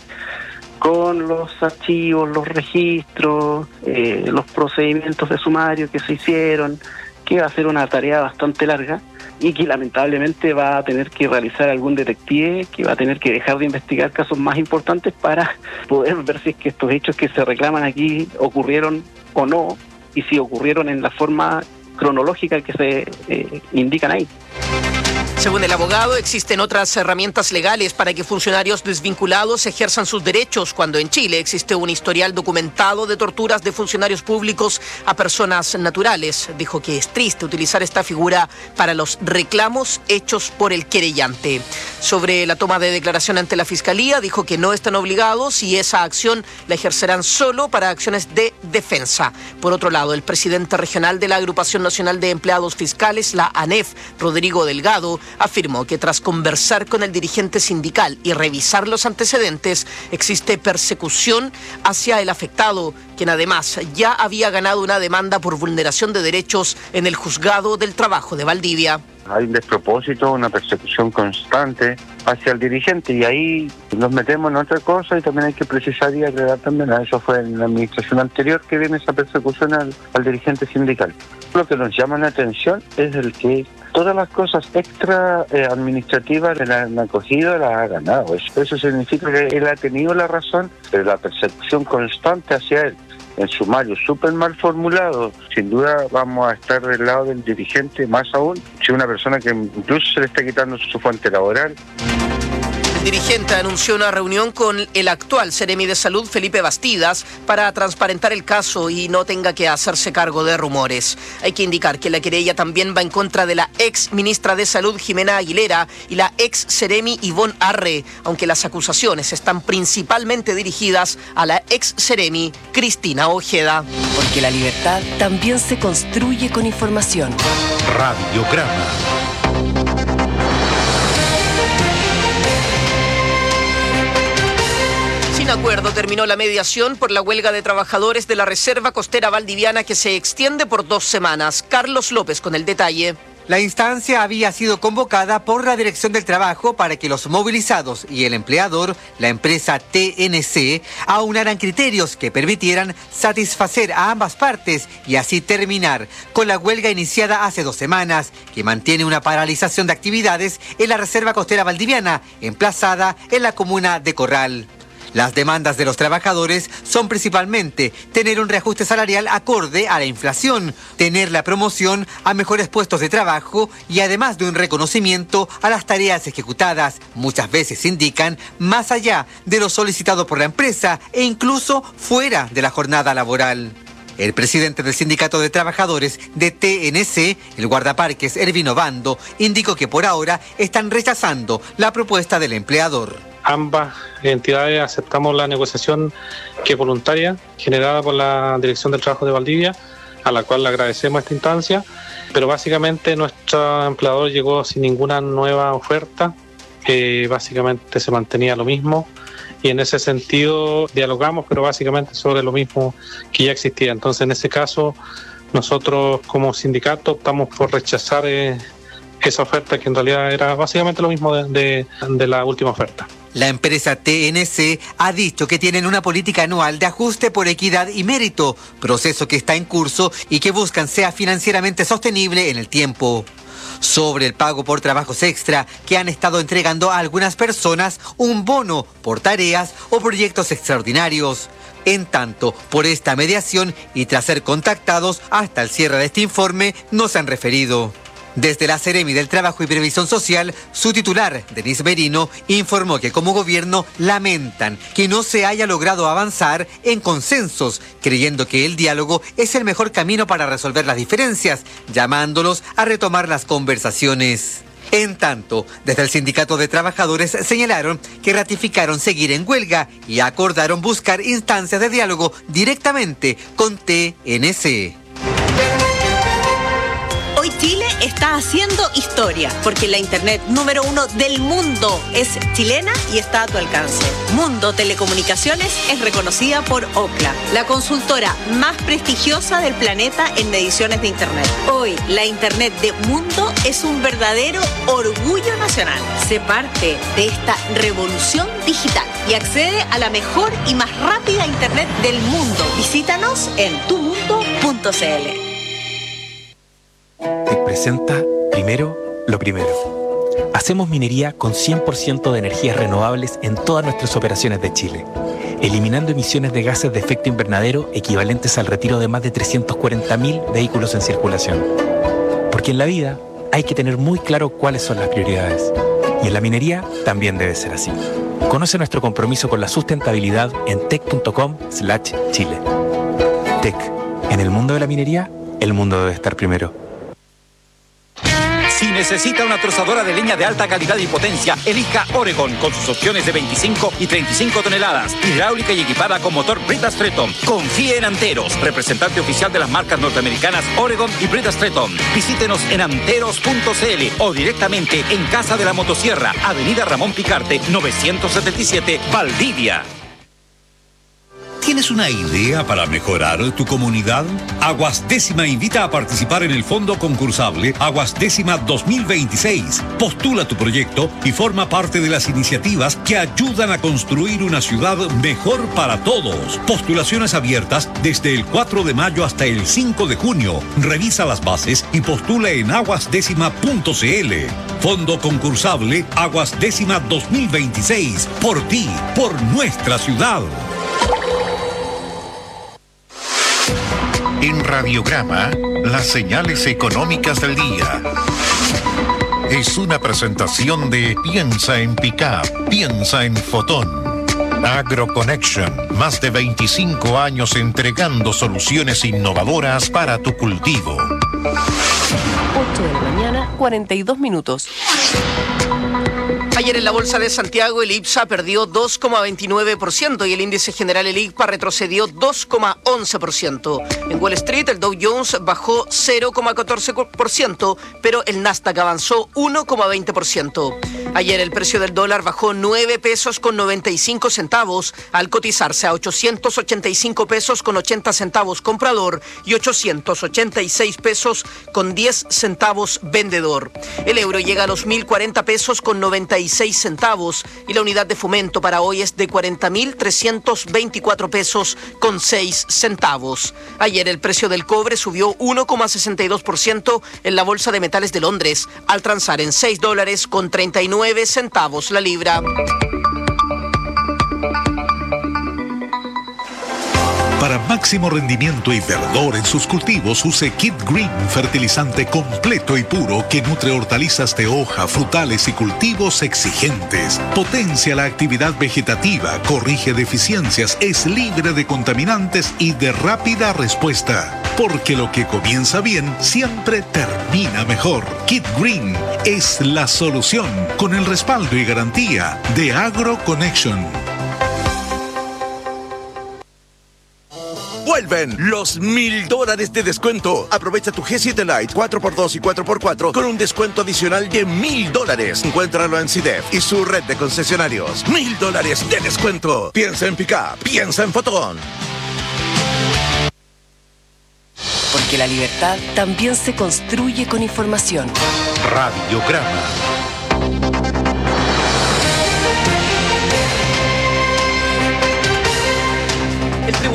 con los archivos, los registros, los procedimientos de sumario que se hicieron, que va a ser una tarea bastante larga y que lamentablemente va a tener que realizar algún detective, que va a tener que dejar de investigar casos más importantes para poder ver si es que estos hechos que se reclaman aquí ocurrieron o no, y si ocurrieron en la forma cronológica que se indican ahí. Según el abogado, existen otras herramientas legales para que funcionarios desvinculados ejerzan sus derechos cuando en Chile existe un historial documentado de torturas de funcionarios públicos a personas naturales. Dijo que es triste utilizar esta figura para los reclamos hechos por el querellante. Sobre la toma de declaración ante la Fiscalía, dijo que no están obligados y esa acción la ejercerán solo para acciones de defensa. Por otro lado, el presidente regional de la Agrupación Nacional de Empleados Fiscales, la ANEF, Rodrigo Delgado, afirmó que tras conversar con el dirigente sindical y revisar los antecedentes, existe persecución hacia el afectado, quien además ya había ganado una demanda por vulneración de derechos en el Juzgado del Trabajo de Valdivia. Hay un despropósito, una persecución constante hacia el dirigente y ahí nos metemos en otra cosa y también hay que precisar y agregar también a eso. Fue en la administración anterior que viene esa persecución al dirigente sindical. Lo que nos llama la atención es el que todas las cosas extra administrativas de la acogida las ha ganado. Eso significa que él ha tenido la razón, pero la persecución constante hacia él, en sumario súper mal formulado, sin duda vamos a estar del lado del dirigente, más aún si una persona que incluso se le está quitando su fuente laboral. El dirigente anunció una reunión con el actual Seremi de Salud, Felipe Bastidas, para transparentar el caso y no tenga que hacerse cargo de rumores. Hay que indicar que la querella también va en contra de la ex ministra de Salud, Jimena Aguilera, y la ex Seremi, Ivonne Arre, aunque las acusaciones están principalmente dirigidas a la ex Seremi, Cristina Ojeda. Porque la libertad también se construye con información. Radiograma. Sin acuerdo terminó la mediación por la huelga de trabajadores de la Reserva Costera Valdiviana que se extiende por 2 semanas. Carlos López con el detalle. La instancia había sido convocada por la Dirección del Trabajo para que los movilizados y el empleador, la empresa TNC, aunaran criterios que permitieran satisfacer a ambas partes y así terminar con la huelga iniciada hace 2 semanas, que mantiene una paralización de actividades en la Reserva Costera Valdiviana, emplazada en la comuna de Corral. Las demandas de los trabajadores son principalmente tener un reajuste salarial acorde a la inflación, tener la promoción a mejores puestos de trabajo y además de un reconocimiento a las tareas ejecutadas, muchas veces indican más allá de lo solicitado por la empresa e incluso fuera de la jornada laboral. El presidente del Sindicato de Trabajadores de TNC, el guardaparques Ervino Bando, indicó que por ahora están rechazando la propuesta del empleador. Ambas entidades aceptamos la negociación que es voluntaria, generada por la Dirección del Trabajo de Valdivia, a la cual le agradecemos esta instancia, pero básicamente nuestro empleador llegó sin ninguna nueva oferta, básicamente se mantenía lo mismo y en ese sentido dialogamos, pero básicamente sobre lo mismo que ya existía. Entonces en ese caso nosotros como sindicato optamos por rechazar esa oferta que en realidad era básicamente lo mismo de la última oferta. La empresa TNC ha dicho que tienen una política anual de ajuste por equidad y mérito, proceso que está en curso y que buscan sea financieramente sostenible en el tiempo. Sobre el pago por trabajos extra que han estado entregando a algunas personas un bono por tareas o proyectos extraordinarios. En tanto, por esta mediación y tras ser contactados hasta el cierre de este informe, no se han referido. Desde la Seremi del Trabajo y Previsión Social, su titular, Denise Merino, informó que como gobierno lamentan que no se haya logrado avanzar en consensos, creyendo que el diálogo es el mejor camino para resolver las diferencias, llamándolos a retomar las conversaciones. En tanto, desde el Sindicato de Trabajadores señalaron que ratificaron seguir en huelga y acordaron buscar instancias de diálogo directamente con TNC. Hoy Chile está haciendo historia, porque la internet número 1 del mundo es chilena y está a tu alcance. Mundo Telecomunicaciones es reconocida por Ookla, la consultora más prestigiosa del planeta en mediciones de internet. Hoy, la internet de Mundo es un verdadero orgullo nacional. Sé parte de esta revolución digital y accede a la mejor y más rápida internet del mundo. Visítanos en tumundo.cl. Te presenta Primero lo Primero. Hacemos minería con 100% de energías renovables en todas nuestras operaciones de Chile, eliminando emisiones de gases de efecto invernadero equivalentes al retiro de más de 340.000 vehículos en circulación. Porque en la vida hay que tener muy claro cuáles son las prioridades. Y en la minería también debe ser así. Conoce nuestro compromiso con la sustentabilidad en tec.com/Chile. Tec. En el mundo de la minería, el mundo debe estar primero. Si necesita una trozadora de leña de alta calidad y potencia, elija Oregon con sus opciones de 25 y 35 toneladas, hidráulica y equipada con motor Brita Stretton. Confíe en Anteros, representante oficial de las marcas norteamericanas Oregon y Brita Stretton. Visítenos en anteros.cl o directamente en Casa de la Motosierra, Avenida Ramón Picarte, 977, Valdivia. ¿Tienes una idea para mejorar tu comunidad? Aguas Décima invita a participar en el fondo concursable Aguas Décima 2026. Postula tu proyecto y forma parte de las iniciativas que ayudan a construir una ciudad mejor para todos. Postulaciones abiertas desde el 4 de mayo hasta el 5 de junio. Revisa las bases y postula en aguasdécima.cl. Fondo concursable Aguas Décima 2026. Por ti, por nuestra ciudad. En Radiograma, las señales económicas del día. Es una presentación de Piensa en Pickup, piensa en Fotón. AgroConnection, más de 25 años entregando soluciones innovadoras para tu cultivo. 8 de la mañana, 42 minutos. Ayer en la Bolsa de Santiago el IPSA perdió 2,29% y el índice general el ICPA retrocedió 2,11%. En Wall Street el Dow Jones bajó 0,14%, pero el Nasdaq avanzó 1,20%. Ayer el precio del dólar bajó 9 pesos con 95 centavos al cotizarse a 885 pesos con 80 centavos comprador y 886 pesos con 10 centavos vendedor. El euro llega a los 1.040 pesos con 96 centavos y la unidad de fomento para hoy es de 40.324 pesos con 6 centavos. Ayer el precio del cobre subió 1,62% en la Bolsa de Metales de Londres al transar en $6 con 39 centavos la libra. Para máximo rendimiento y verdor en sus cultivos, use Kid Green, fertilizante completo y puro que nutre hortalizas de hoja, frutales y cultivos exigentes. Potencia la actividad vegetativa, corrige deficiencias, es libre de contaminantes y de rápida respuesta. Porque lo que comienza bien siempre termina mejor. Kid Green es la solución con el respaldo y garantía de AgroConnection. Vuelven los $1,000 de descuento. Aprovecha tu G7 Lite 4x2 y 4x4 con un descuento adicional de $1,000. Encuéntralo en CIDEF y su red de concesionarios. $1,000 de descuento. Piensa en Pickup, piensa en Fotón. Porque la libertad también se construye con información. Radiograma.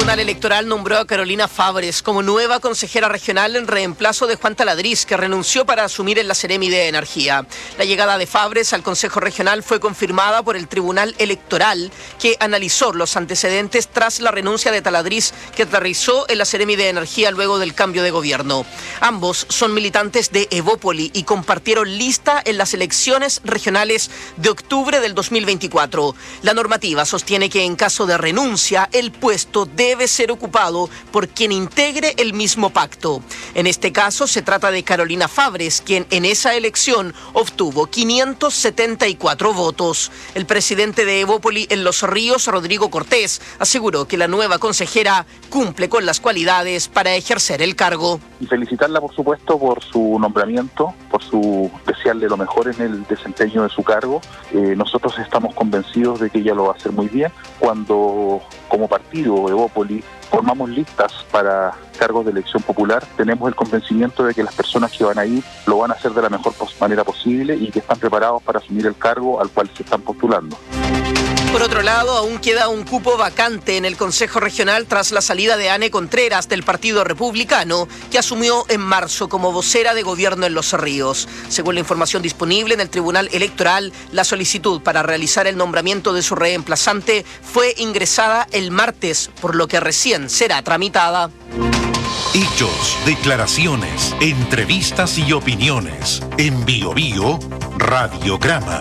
Tribunal Electoral nombró a Carolina Fabres como nueva consejera regional en reemplazo de Juan Taladriz, que renunció para asumir en la Seremi de Energía. La llegada de Fabres al Consejo Regional fue confirmada por el Tribunal Electoral, que analizó los antecedentes tras la renuncia de Taladriz, que aterrizó en la Seremi de Energía luego del cambio de gobierno. Ambos son militantes de Evópoli y compartieron lista en las elecciones regionales de octubre del 2024. La normativa sostiene que en caso de renuncia, el puesto debe ser ocupado por quien integre el mismo pacto. En este caso se trata de Carolina Fabres, quien en esa elección obtuvo 574 votos. El presidente de Evópoli en Los Ríos, Rodrigo Cortés, aseguró que la nueva consejera cumple con las cualidades para ejercer el cargo. Y felicitarla, por supuesto, por su nombramiento, por su desearle lo mejor en el desempeño de su cargo. Nosotros estamos convencidos de que ella lo va a hacer muy bien. Cuando, como partido Evópoli, formamos listas para cargos de elección popular, tenemos el convencimiento de que las personas que van a ir lo van a hacer de la mejor manera posible y que están preparados para asumir el cargo al cual se están postulando. Por otro lado, aún queda un cupo vacante en el Consejo Regional tras la salida de Anne Contreras del Partido Republicano, que asumió en marzo como vocera de gobierno en Los Ríos. Según la información disponible en el Tribunal Electoral, la solicitud para realizar el nombramiento de su reemplazante fue ingresada el martes, por lo que recién será tramitada. Hechos, declaraciones, entrevistas y opiniones. En Bio Bio, Radiograma.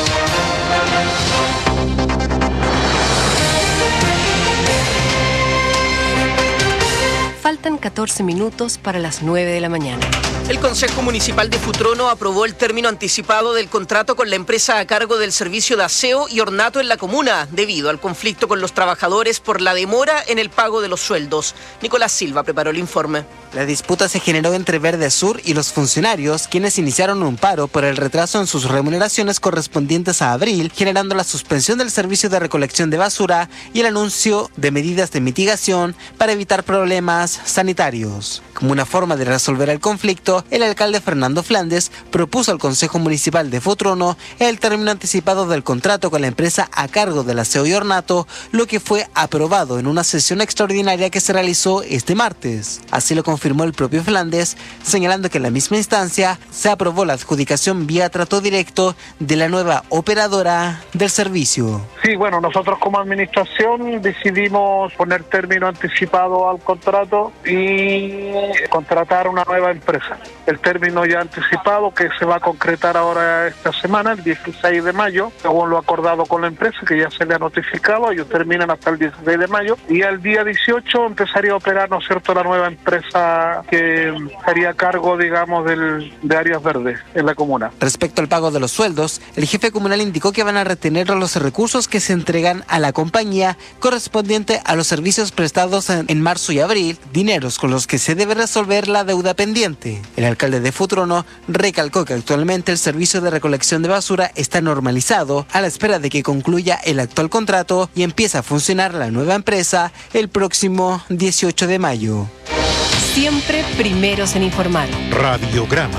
Faltan 14 minutos para las 9 de la mañana. El Consejo Municipal de Futrono aprobó el término anticipado del contrato con la empresa a cargo del servicio de aseo y ornato en la comuna, debido al conflicto con los trabajadores por la demora en el pago de los sueldos. Nicolás Silva preparó el informe. La disputa se generó entre Verde Sur y los funcionarios, quienes iniciaron un paro por el retraso en sus remuneraciones correspondientes a abril, generando la suspensión del servicio de recolección de basura y el anuncio de medidas de mitigación para evitar problemas sanitarios. Como una forma de resolver el conflicto, el alcalde Fernando Flandes propuso al Consejo Municipal de Futrono el término anticipado del contrato con la empresa a cargo del aseo y ornato, lo que fue aprobado en una sesión extraordinaria que se realizó este martes. Así lo confirmó el propio Flandes, señalando que en la misma instancia se aprobó la adjudicación vía trato directo de la nueva operadora del servicio. Sí, bueno, nosotros como administración decidimos poner término anticipado al contrato y contratar una nueva empresa. El término ya anticipado que se va a concretar ahora esta semana, el 16 de mayo, según lo acordado con la empresa, que ya se le ha notificado, ellos terminan hasta el 16 de mayo, y el día 18 empezaría a operar, ¿no es cierto?, la nueva empresa que estaría a cargo, digamos, de áreas verdes en la comuna. Respecto al pago de los sueldos, el jefe comunal indicó que van a retener los recursos que se entregan a la compañía correspondiente a los servicios prestados en marzo y abril, dineros con los que se debe resolver la deuda pendiente. El alcalde de Futrono recalcó que actualmente el servicio de recolección de basura está normalizado a la espera de que concluya el actual contrato y empiece a funcionar la nueva empresa el próximo 18 de mayo. Siempre primeros en informar. Radiograma.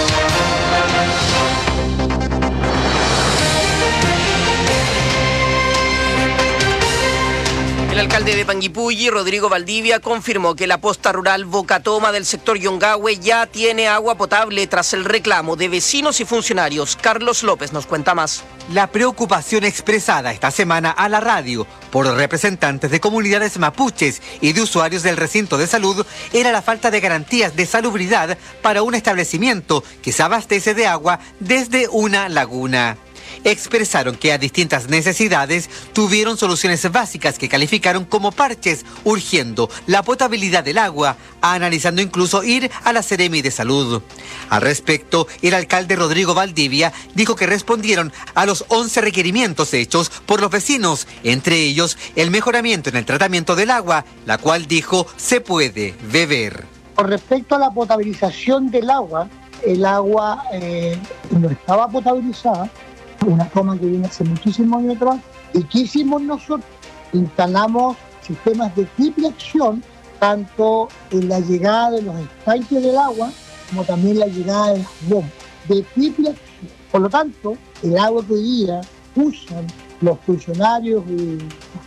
El alcalde de Panguipulli, Rodrigo Valdivia, confirmó que la posta rural Bocatoma del sector Yongahue ya tiene agua potable tras el reclamo de vecinos y funcionarios. Carlos López nos cuenta más. La preocupación expresada esta semana a la radio por representantes de comunidades mapuches y de usuarios del recinto de salud era la falta de garantías de salubridad para un establecimiento que se abastece de agua desde una laguna. Expresaron que a distintas necesidades tuvieron soluciones básicas que calificaron como parches, urgiendo la potabilidad del agua, analizando incluso ir a la Seremi de Salud. Al respecto, el alcalde Rodrigo Valdivia dijo que respondieron a los 11 requerimientos hechos por los vecinos, entre ellos el mejoramiento en el tratamiento del agua, la cual dijo se puede beber. Con respecto a la potabilización del agua, el agua no estaba potabilizada, una toma que viene hace muchísimos años atrás. ¿Y qué hicimos nosotros? Instalamos sistemas de triple acción, tanto en la llegada de los estanques del agua, como también la llegada de las bombas, de triple acción. Por lo tanto, el agua que hoy día usan los funcionarios y los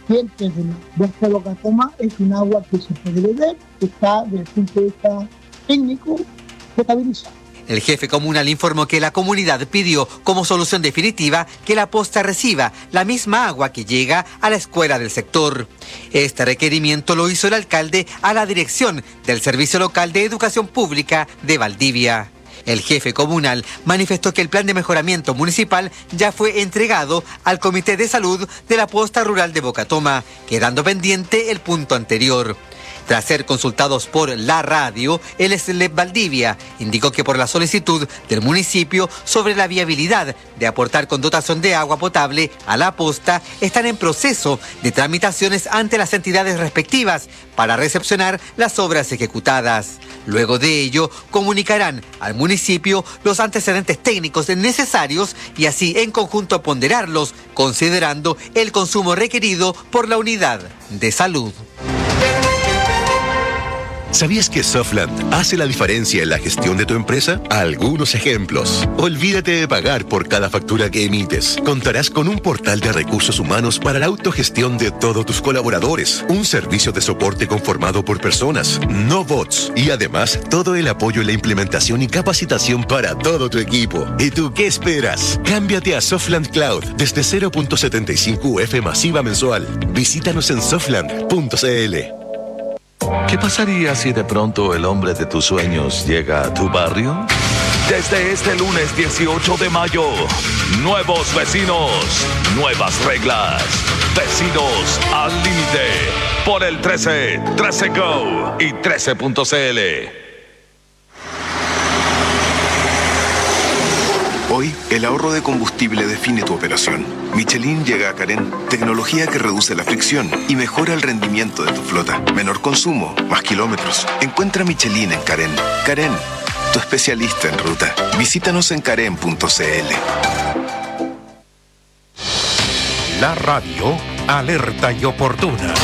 vertientes de esta Bocatoma es un agua que se puede beber, que está desde el punto de vista técnico potabilizada. El jefe comunal informó que la comunidad pidió como solución definitiva que la posta reciba la misma agua que llega a la escuela del sector. Este requerimiento lo hizo el alcalde a la dirección del Servicio Local de Educación Pública de Valdivia. El jefe comunal manifestó que el plan de mejoramiento municipal ya fue entregado al Comité de Salud de la Posta Rural de Bocatoma, quedando pendiente el punto anterior. Tras ser consultados por la radio, el SLEP Valdivia indicó que por la solicitud del municipio sobre la viabilidad de aportar con dotación de agua potable a la posta, están en proceso de tramitaciones ante las entidades respectivas para recepcionar las obras ejecutadas. Luego de ello, comunicarán al municipio los antecedentes técnicos necesarios y así en conjunto ponderarlos, considerando el consumo requerido por la unidad de salud. ¿Sabías que Softland hace la diferencia en la gestión de tu empresa? Algunos ejemplos. Olvídate de pagar por cada factura que emites. Contarás con un portal de recursos humanos para la autogestión de todos tus colaboradores. Un servicio de soporte conformado por personas, no bots. Y además, todo el apoyo en la implementación y capacitación para todo tu equipo. ¿Y tú qué esperas? Cámbiate a Softland Cloud desde 0.75 UF masiva mensual. Visítanos en softland.cl. ¿Qué pasaría si de pronto el hombre de tus sueños llega a tu barrio? Desde este lunes 18 de mayo, nuevos vecinos, nuevas reglas. Vecinos al límite por el 13, 13 Go y 13.cl. Hoy, el ahorro de combustible define tu operación. Michelin llega a Carén, tecnología que reduce la fricción y mejora el rendimiento de tu flota. Menor consumo, más kilómetros. Encuentra Michelin en Carén. Carén, tu especialista en ruta. Visítanos en carén.cl. La radio, alerta y oportuna.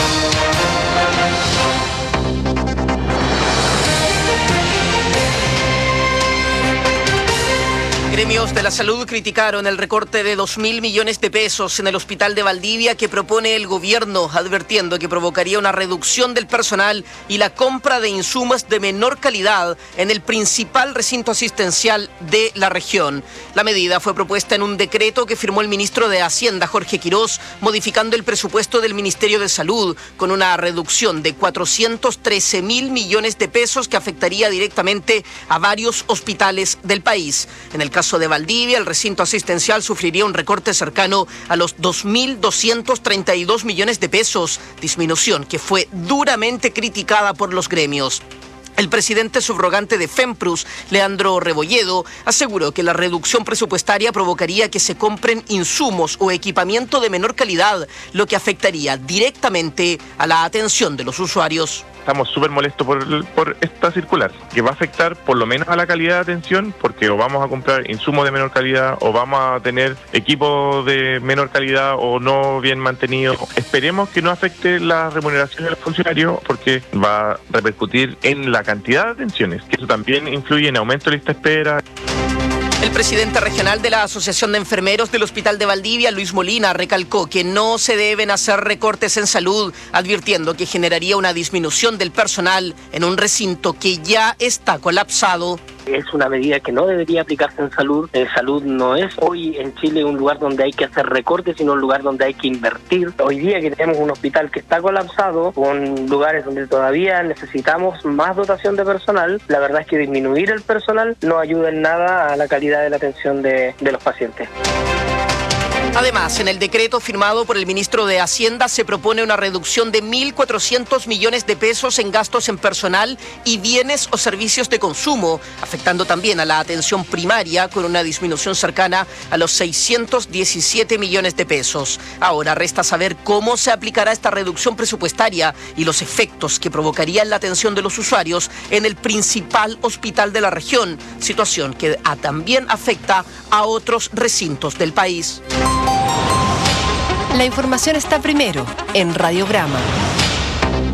Gremios de la salud criticaron el recorte de 2.000 millones de pesos en el hospital de Valdivia que propone el gobierno, advirtiendo que provocaría una reducción del personal y la compra de insumos de menor calidad en el principal recinto asistencial de la región. La medida fue propuesta en un decreto que firmó el ministro de Hacienda, Jorge Quirós, modificando el presupuesto del Ministerio de Salud con una reducción de 413.000 millones de pesos que afectaría directamente a varios hospitales del país. En el caso de Valdivia, el recinto asistencial sufriría un recorte cercano a los 2.232 millones de pesos, disminución que fue duramente criticada por los gremios. El presidente subrogante de FEMPRUS, Leandro Rebolledo, aseguró que la reducción presupuestaria provocaría que se compren insumos o equipamiento de menor calidad, lo que afectaría directamente a la atención de los usuarios. Estamos súper molestos por esta circular, que va a afectar por lo menos a la calidad de atención, porque o vamos a comprar insumos de menor calidad, o vamos a tener equipos de menor calidad o no bien mantenidos. Esperemos que no afecte la remuneración de los funcionarios, porque va a repercutir en la cantidad de atenciones, que eso también influye en aumento de lista de espera. El presidente regional de la Asociación de Enfermeros del Hospital de Valdivia, Luis Molina, recalcó que no se deben hacer recortes en salud, advirtiendo que generaría una disminución del personal en un recinto que ya está colapsado. Es una medida que no debería aplicarse en salud. Salud no es hoy en Chile un lugar donde hay que hacer recortes, sino un lugar donde hay que invertir. Hoy día que tenemos un hospital que está colapsado, con lugares donde todavía necesitamos más dotación de personal, la verdad es que disminuir el personal no ayuda en nada a la calidad de la atención de los pacientes. Además, en el decreto firmado por el ministro de Hacienda se propone una reducción de 1.400 millones de pesos en gastos en personal y bienes o servicios de consumo, afectando también a la atención primaria con una disminución cercana a los 617 millones de pesos. Ahora resta saber cómo se aplicará esta reducción presupuestaria y los efectos que provocaría en la atención de los usuarios en el principal hospital de la región, situación que también afecta a otros recintos del país. La información está primero en Radiograma.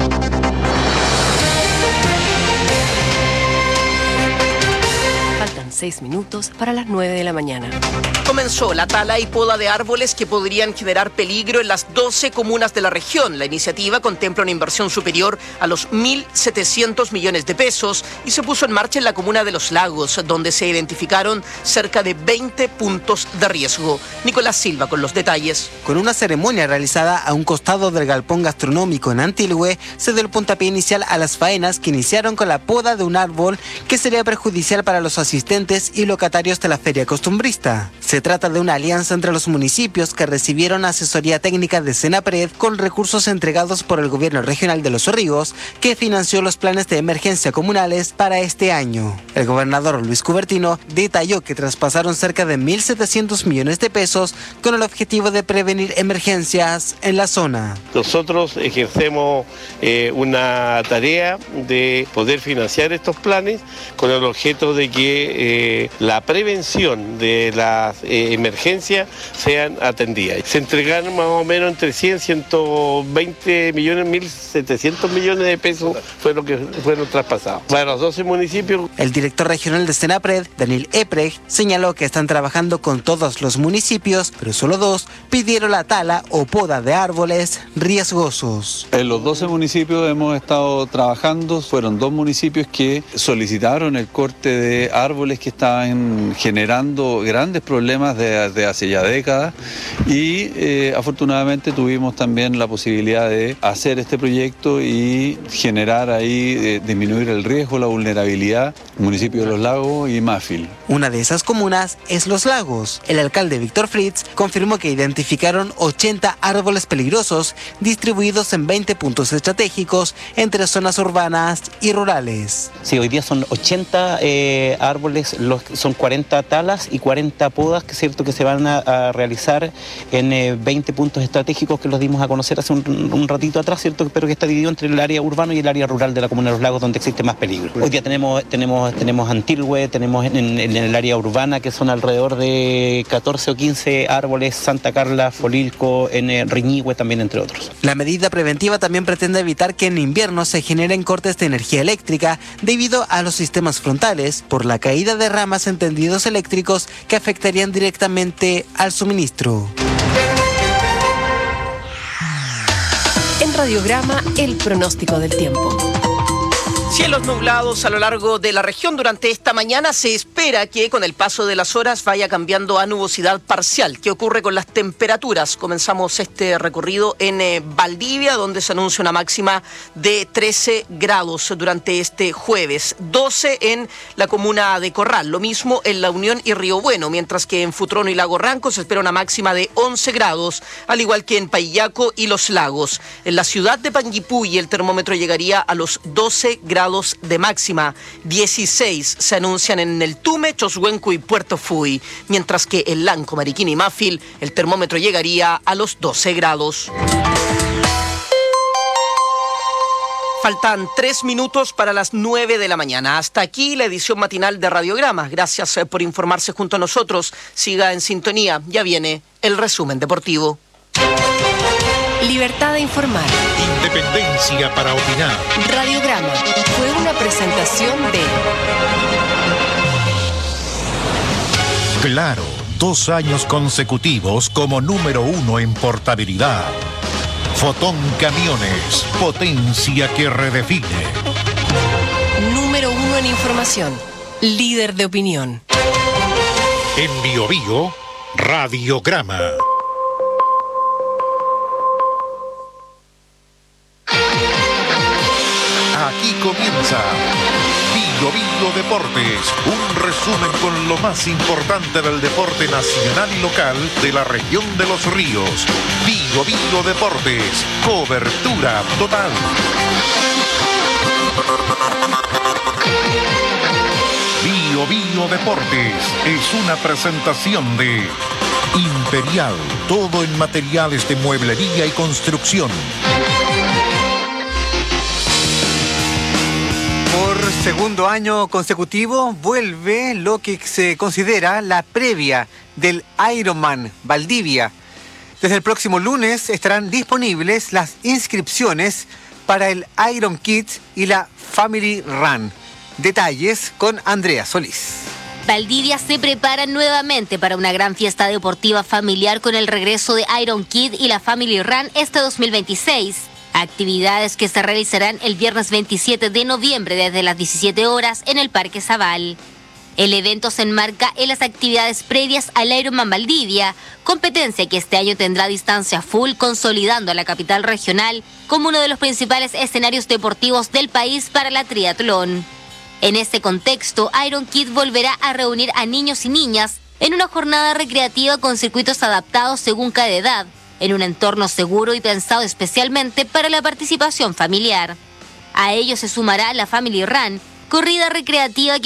Faltan 6 minutos para las 9 de la mañana. Comenzó la tala y poda de árboles que podrían generar peligro en las 12 comunas de la región. La iniciativa contempla una inversión superior a los 1.700 millones de pesos y se puso en marcha en la comuna de Los Lagos, donde se identificaron cerca de 20 puntos de riesgo. Nicolás Silva con los detalles. Con una ceremonia realizada a un costado del galpón gastronómico en Antilhue, se dio el puntapié inicial a las faenas que iniciaron con la poda de un árbol que sería perjudicial para los asistentes y locatarios de la feria costumbrista. Se trata de una alianza entre los municipios que recibieron asesoría técnica de Senapred con recursos entregados por el gobierno regional de Los Ríos, que financió los planes de emergencia comunales para este año. El gobernador Luis Cubertino detalló que traspasaron cerca de 1.700 millones de pesos con el objetivo de prevenir emergencias en la zona. Nosotros ejercemos una tarea de poder financiar estos planes con el objeto de que la prevención de las emergencias sean atendidas. Se entregaron más o menos entre 100 y 120 millones, 1.700 millones de pesos fue lo que fueron traspasados para los 12 municipios. El director regional de Senapred, Daniel Eprecht, señaló que están trabajando con todos los municipios, pero solo 2 pidieron la tala o poda de árboles riesgosos. En los 12 municipios hemos estado trabajando, fueron 2 municipios que solicitaron el corte de árboles que estaban generando grandes problemas de hace ya décadas y afortunadamente tuvimos también la posibilidad de hacer este proyecto y generar ahí, disminuir el riesgo, la vulnerabilidad, municipio de Los Lagos y Mafil. Una de esas comunas es Los Lagos. El alcalde Víctor Fritz confirmó que identificaron 80 árboles peligrosos distribuidos en 20 puntos estratégicos entre zonas urbanas y rurales. Sí, hoy día son 80 árboles, son 40 talas y 40 podas que se van a realizar en 20 puntos estratégicos que los dimos a conocer hace un ratito atrás, ¿cierto? Pero que está dividido entre el área urbano y el área rural de la comuna de Los Lagos, donde existe más peligro. Hoy día tenemos Antilhue, tenemos en el área urbana que son alrededor de 14 o 15 árboles, Santa Carla, Folilco, en Riñihue también, entre otros. La medida preventiva también pretende evitar que en invierno se generen cortes de energía eléctrica debido a los sistemas frontales por la caída de ramas en tendidos eléctricos que afectarían directamente al suministro. En Radiograma, el pronóstico del tiempo. Cielos nublados a lo largo de la región. Durante esta mañana se espera que con el paso de las horas vaya cambiando a nubosidad parcial. ¿Qué ocurre con las temperaturas? Comenzamos este recorrido en Valdivia, donde se anuncia una máxima de 13 grados durante este jueves. 12 en la comuna de Corral, lo mismo en La Unión y Río Bueno, mientras que en Futrono y Lago Ranco se espera una máxima de 11 grados, al igual que en Payaco y Los Lagos. En la ciudad de Panguipulli el termómetro llegaría a los 12 grados de máxima, 16 se anuncian en el Tume, Choshuenco y Puerto Fui, mientras que en Lanco, Mariquina y Mafil el termómetro llegaría a los 12 grados. Faltan 3 minutos para las 9 de la mañana. Hasta aquí la edición matinal de Radiograma. Gracias por informarse junto a nosotros. Siga en sintonía. Ya viene el resumen deportivo. Libertad de informar. Independencia para opinar. Radiograma fue una presentación de... Claro, 2 años consecutivos como número 1 en portabilidad. Fotón Camiones, potencia que redefine. Número 1 en información, líder de opinión. En Biobío, Radiograma. Aquí comienza Biobío Deportes, un resumen con lo más importante del deporte nacional y local de la región de Los Ríos. Biobío Deportes, cobertura total. Biobío Deportes es una presentación de Imperial, todo en materiales de mueblería y construcción. Por segundo año consecutivo vuelve lo que se considera la previa del Ironman Valdivia. Desde el próximo lunes estarán disponibles las inscripciones para el Iron Kit y la Family Run. Detalles con Andrea Solís. Valdivia se prepara nuevamente para una gran fiesta deportiva familiar con el regreso de Iron Kid y la Family Run este 2026. Actividades que se realizarán el viernes 27 de noviembre desde las 17 horas en el Parque Zabal. El evento se enmarca en las actividades previas al Ironman Valdivia, competencia que este año tendrá distancia full, consolidando a la capital regional como uno de los principales escenarios deportivos del país para la triatlón. En este contexto, Iron Kid volverá a reunir a niños y niñas en una jornada recreativa con circuitos adaptados según cada edad, en un entorno seguro y pensado especialmente para la participación familiar. A ello se sumará la Family Run, corrida recreativa que